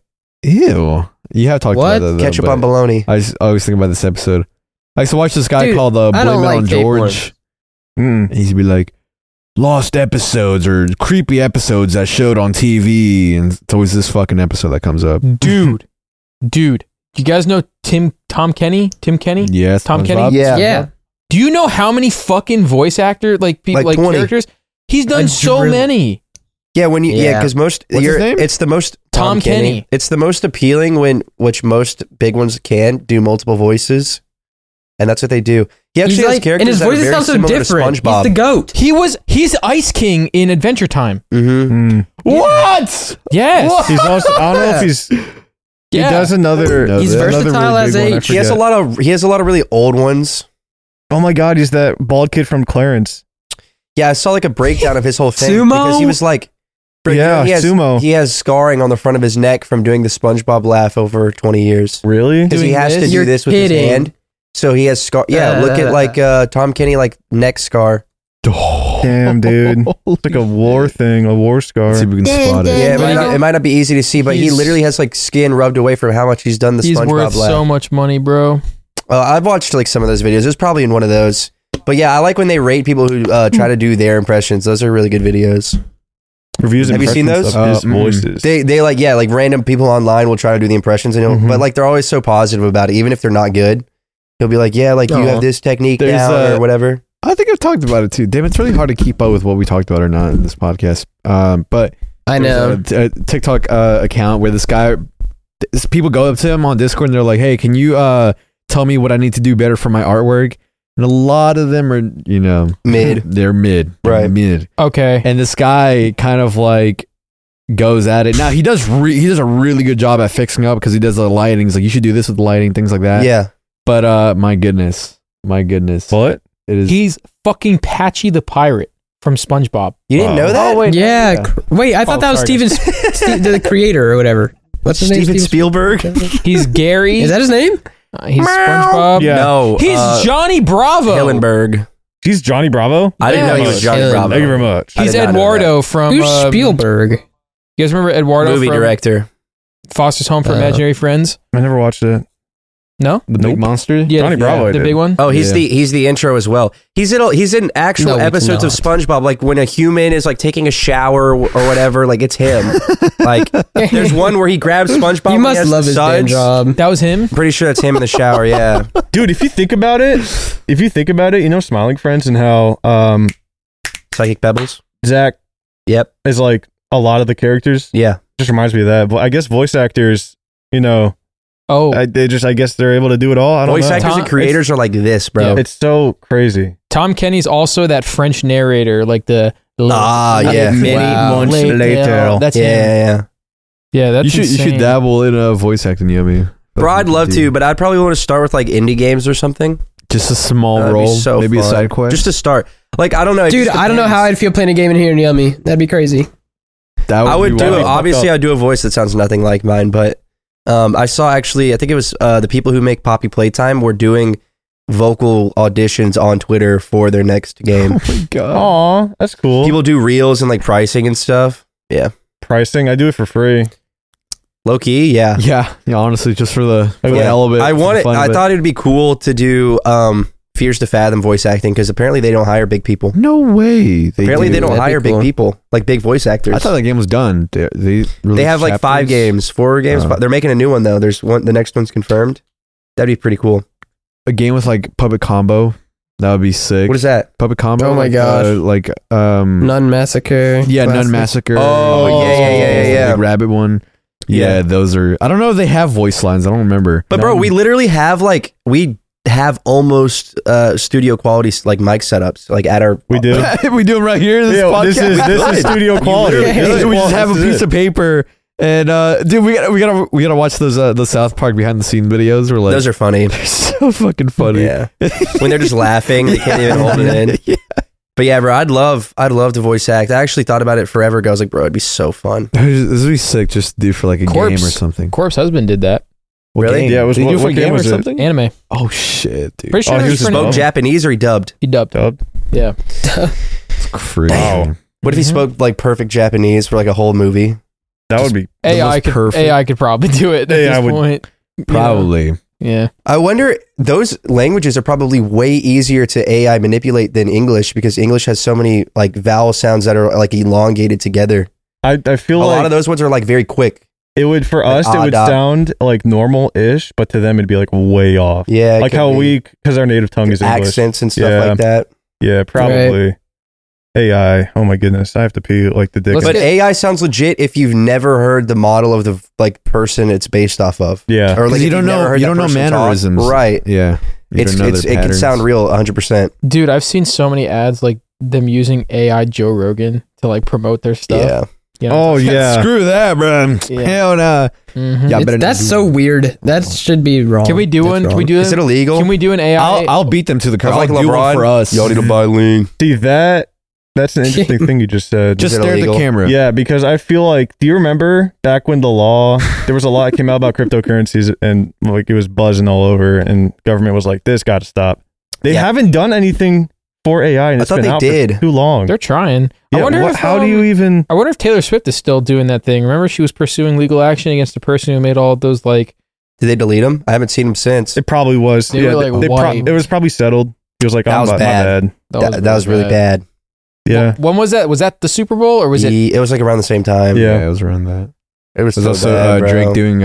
Ew. You have talked What? about that. Though, Ketchup but on bologna. I just always think about this episode. I used to watch this guy Dude, called I Blame don't It like on tapeworms. George. Mm. And he'd be like, lost episodes or creepy episodes that showed on TV. And it's always this fucking episode that comes up. Dude. You guys know Tom Kenny? Tim Kenny? Yes. Tom Kenny? SpongeBob? Yeah. Yeah. Do you know how many fucking voice actor like people Like like 20. characters? He's done A so drill- many. Yeah, when you Yeah. because most What's his name? it's the most Tom Kenny. It's the most appealing which most big ones can do multiple voices, and that's what they do. He actually He's has like, characters and his that are voice very sounds so similar to different. He's SpongeBob. the goat. He's Ice King in Adventure Time. Mm-hmm. Mm. What? Yes. He's also, I don't know if he's. He Yeah. does another. He's another versatile as big one, I H. He has a forget. lot of really old ones. Oh my god, he's that bald kid from Clarence. Yeah, I saw like a breakdown of his whole thing Sumo? because he was like, Yeah, he has, Sumo. He has scarring on the front of his neck from doing the SpongeBob laugh over 20 years Really? because he Doing has to this? do You're this with kidding. his hand. So he has scar. Yeah, look at like Tom Kenny like neck scar. Damn, dude. It's like a war thing, a war scar. Let's see if we can spot it. Yeah, Michael? it might not be easy to see, but he He's- literally has like skin rubbed away from how much he's done the He's SpongeBob worth laugh. so much money, bro. I've watched like some of those videos. It was probably in one of those. But yeah, I like when they rate people who try to do their impressions. Those are really good videos. Reviews. Have you seen impressions those? of his voices. They like like random people online will try to do the impressions, and but like they're always so positive about it, even if they're not good. He'll be like, yeah, like you Aw. have this technique There's, down or whatever. I think I've talked about it too. Damn, it's really hard to keep up with what we talked about or not in this podcast. But I know. there's a TikTok account where this guy, people go up to him on Discord and they're like, "Hey, can you tell me what I need to do better for my artwork?" And a lot of them are, Mid. They're mid, Right. Mid. Okay. And this guy kind of like goes at it. Now he does he does a really good job at fixing up because he does the lighting. He's like, you should do this with the lighting, things like that. Yeah. But my goodness, What? it is. He's fucking Patchy the Pirate from SpongeBob. You didn't know that? Oh, wait. Yeah. Wait, I thought Oh, that was sorry. Steve, the creator or whatever. What's his name? Steven Spielberg? He's Gary. Is that his name? He's SpongeBob. Yeah. No. He's Johnny Bravo. Hillenberg. He's Johnny Bravo. I didn't know he was Johnny Hillenberg. Bravo. Thank you very much. I He's did not know Eduardo from Who's Spielberg? You guys remember Eduardo Movie from director. Foster's Home for Uh, Imaginary Friends? I never watched it. No? The big monster. Yeah, Johnny Bravo the did. big one. Oh, he's Yeah. he's the intro as well. He's in actual No, it's episodes of SpongeBob, like when a human is like taking a shower or whatever. Like it's him. Like there's one where he grabs SpongeBob. You when must has love his damn suds. job. That was him. Pretty sure that's him in the shower. Yeah. Dude, if you think about it, you know Smiling Friends and how Psychic Pebbles. Zach Yep. is like a lot of the characters. Yeah. Just reminds me of that. But I guess voice actors, you know, Oh, I guess they're able to do it all. I don't Voice know. actors and creators are like this, bro. It's so crazy. Tom Kenny's also that French narrator, like the Yeah. Many months later. That's yeah, him. yeah. Yeah, that's You should insane. dabble in voice acting, Yummy. Bro, I'd love to, but I'd probably want to start with like indie games or something. Just a small That'd be role, so maybe fun. a side quest. Just to start. Like, I don't know. it Dude, just I don't know how depends. I'd feel playing a game in here in Yummy. That'd be crazy. That I would be do wild. it. Obviously, I'd do a voice that sounds nothing like mine, but I saw actually, I think it was the people who make Poppy Playtime were doing vocal auditions on Twitter for their next game. Oh my god. Aw, that's cool. People do reels and like pricing and stuff. Yeah. Pricing, I do it for free. Low key, yeah. Yeah, honestly, just for the Yeah. hell of it. I for want the it. fun of I thought it'd be cool to do Fears to Fathom voice acting because apparently they don't hire big people. No way. Apparently they don't That'd be hire cool. big people, like big voice actors. I thought that game was done. They have like 5 games, 4 games. Oh. They're making a new one though. There's one. The next one's confirmed. That'd be pretty cool. A game with like Puppet Combo. That would be sick. What is that? Puppet Combo? Oh my gosh. Nun Massacre. Yeah, classic. Nun Massacre. Oh, yeah. Big Rabbit one. Yeah, Yeah. those are. I don't know if they have voice lines. I don't remember. But bro, we literally have almost studio quality like mic setups like at our. We do. we do them right here in this Yo, podcast. this is studio quality. So we just have a This is piece it. of paper, and dude, we gotta watch those the South Park behind the scene videos. We're like, Those are funny. they're so fucking funny. Yeah, when they're just laughing, they can't even hold it in. Yeah. But yeah, bro, I'd love to voice act. I actually thought about it forever ago. I was like, bro, it'd be so fun. This would be sick. Just do for like a Corpse. game or something. Corpse husband did that. What Really? game? Yeah, it was Did he what- do it for what a game game or was it? something? Anime. Oh shit, dude. Pretty sure Oh, it he was was for Spoke an- Japanese or he dubbed? He dubbed. Dub. Yeah. It's crazy. Wow. What if he Mhm. spoke like perfect Japanese for like a whole movie? That would be. AI could perfect. AI could probably do it at AI this would- point. You know? Probably. Yeah. I wonder, those languages are probably way easier to AI manipulate than English because English has so many like vowel sounds that are like elongated together. I feel A like lot of those ones are like very quick. it would for like us. It would odd. sound like normal-ish, but to them it'd be like way off. Yeah. it Like could how be. because our native tongue is English. accents and stuff Yeah. like that. Yeah, probably. AI. Oh my goodness, I have to pee like the dick. Let's But get- AI sounds legit if you've never heard the model of the like person it's based off of. Yeah. Or like you if don't you've never know heard you that don't know person talk. mannerisms. Right. Yeah. You don't know their It can patterns. sound real 100%. Dude, I've seen so many ads like them using AI Joe Rogan to like promote their stuff. Yeah. You know? Oh yeah. Screw that, bro. Yeah. Hell no. Mhm. Yeah, better That's not do so that. weird. That should be wrong. Can we do That's one? Can wrong. we do Is it it? illegal? Can we do an AI? I'll beat them to the car. Like I'll do one LeBron? for us. Y'all need to buy lean. See that's an interesting thing you just said. Just Is it stare at the illegal? camera. Yeah, because I feel like, do you remember back when there was a lot that came out about cryptocurrencies and like it was buzzing all over and government was like, this got to stop. They Yeah. haven't done anything for AI and I it's thought been they out did. for too long. They're trying. I Yeah, wonder what- if how do you even? I wonder if Taylor Swift is still doing that thing. Remember, she was pursuing legal action against the person who made all of those like. Did they delete him? I haven't seen him since. It probably was. They were, like, wiped. it was probably settled. He was like, That oh, was my bad. bad. That was really bad. Yeah. When was that? Was that the Super Bowl or was it? It was like around the same time. Yeah. it was around that. It was There's so also bad, bro. Drake doing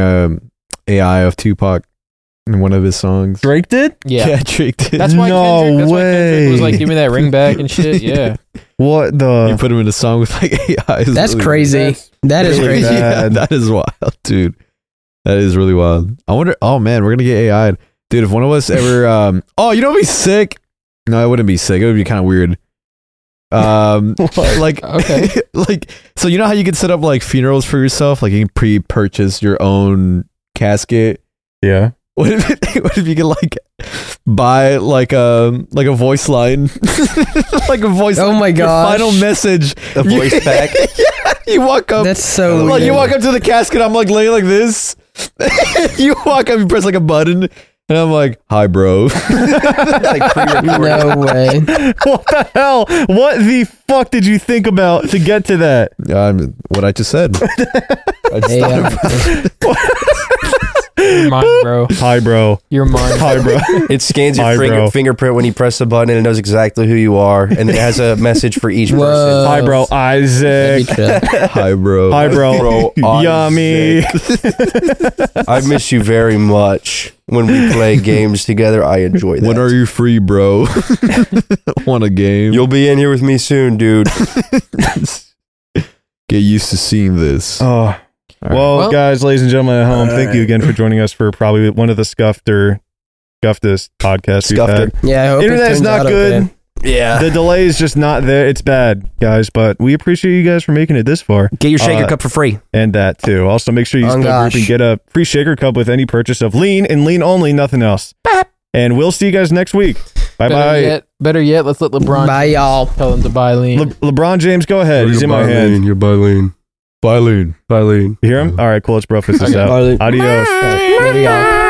AI of Tupac in one of his songs. Drake did? Yeah. Drake did. That's why No Kendrick, that's why Kendrick was way. like, give me that ring back and shit. Yeah. What you the? put him in a song with like AI. It's That's really- crazy. That is really crazy. bad. Yeah, that is wild, dude. That is really wild. I wonder. Oh man, we're gonna get AI'd, dude. If one of us ever, oh, you know, what'd be sick. No, it wouldn't be sick. It would be kind of weird. Like, Okay. like, so you know how you can set up like funerals for yourself, like you can pre-purchase your own casket. Yeah. What if you could like buy like a voice line, like a voice? Oh my your gosh. final message, A voice pack. Yeah, you walk up. That's so Like you weird. walk up to the casket, I'm like laying like this. You walk up, you press like a button, And I'm like, hi, bro. Like pre-recorded. No way. What the hell? What the fuck did you think about to get to that? What I just said. I just Hey, thought You're mine, bro. Hi, bro. You're mine. Hi, bro. It scans Hi, your bro. fingerprint when you press the button, and it knows exactly who you are, and it has a message for each Whoa. person. Hi, bro. That'd Isaac. be chill. hi, bro. Hi, bro. Bro, Yummy. I miss you very much. When we play games together, I enjoy that. When are you free, bro? Want a game? You'll be in here with me soon, dude. Get used to seeing this. Oh. Well, guys, ladies and gentlemen at home, thank you again for joining us for probably one of the scuffedest podcasts we've had. Yeah, I hope Internet it is turns not out good. okay. Yeah. The delay is just not there. It's bad, guys, but we appreciate you guys for making it this far. Get your shaker cup for free. And that too. Also, make sure you use Oh, code gosh. group and get a free shaker cup with any purchase of lean and lean only, nothing else. And we'll see you guys next week. Bye bye. Better yet, let's let LeBron Bye, y'all. tell them to buy lean. LeBron James, go ahead. He's in my hand. You're Bylene. Bye, Loon. Bylene. You hear him? All right, cool. Let's bro fist this Okay. out. Bye. Adios. Later, y'all.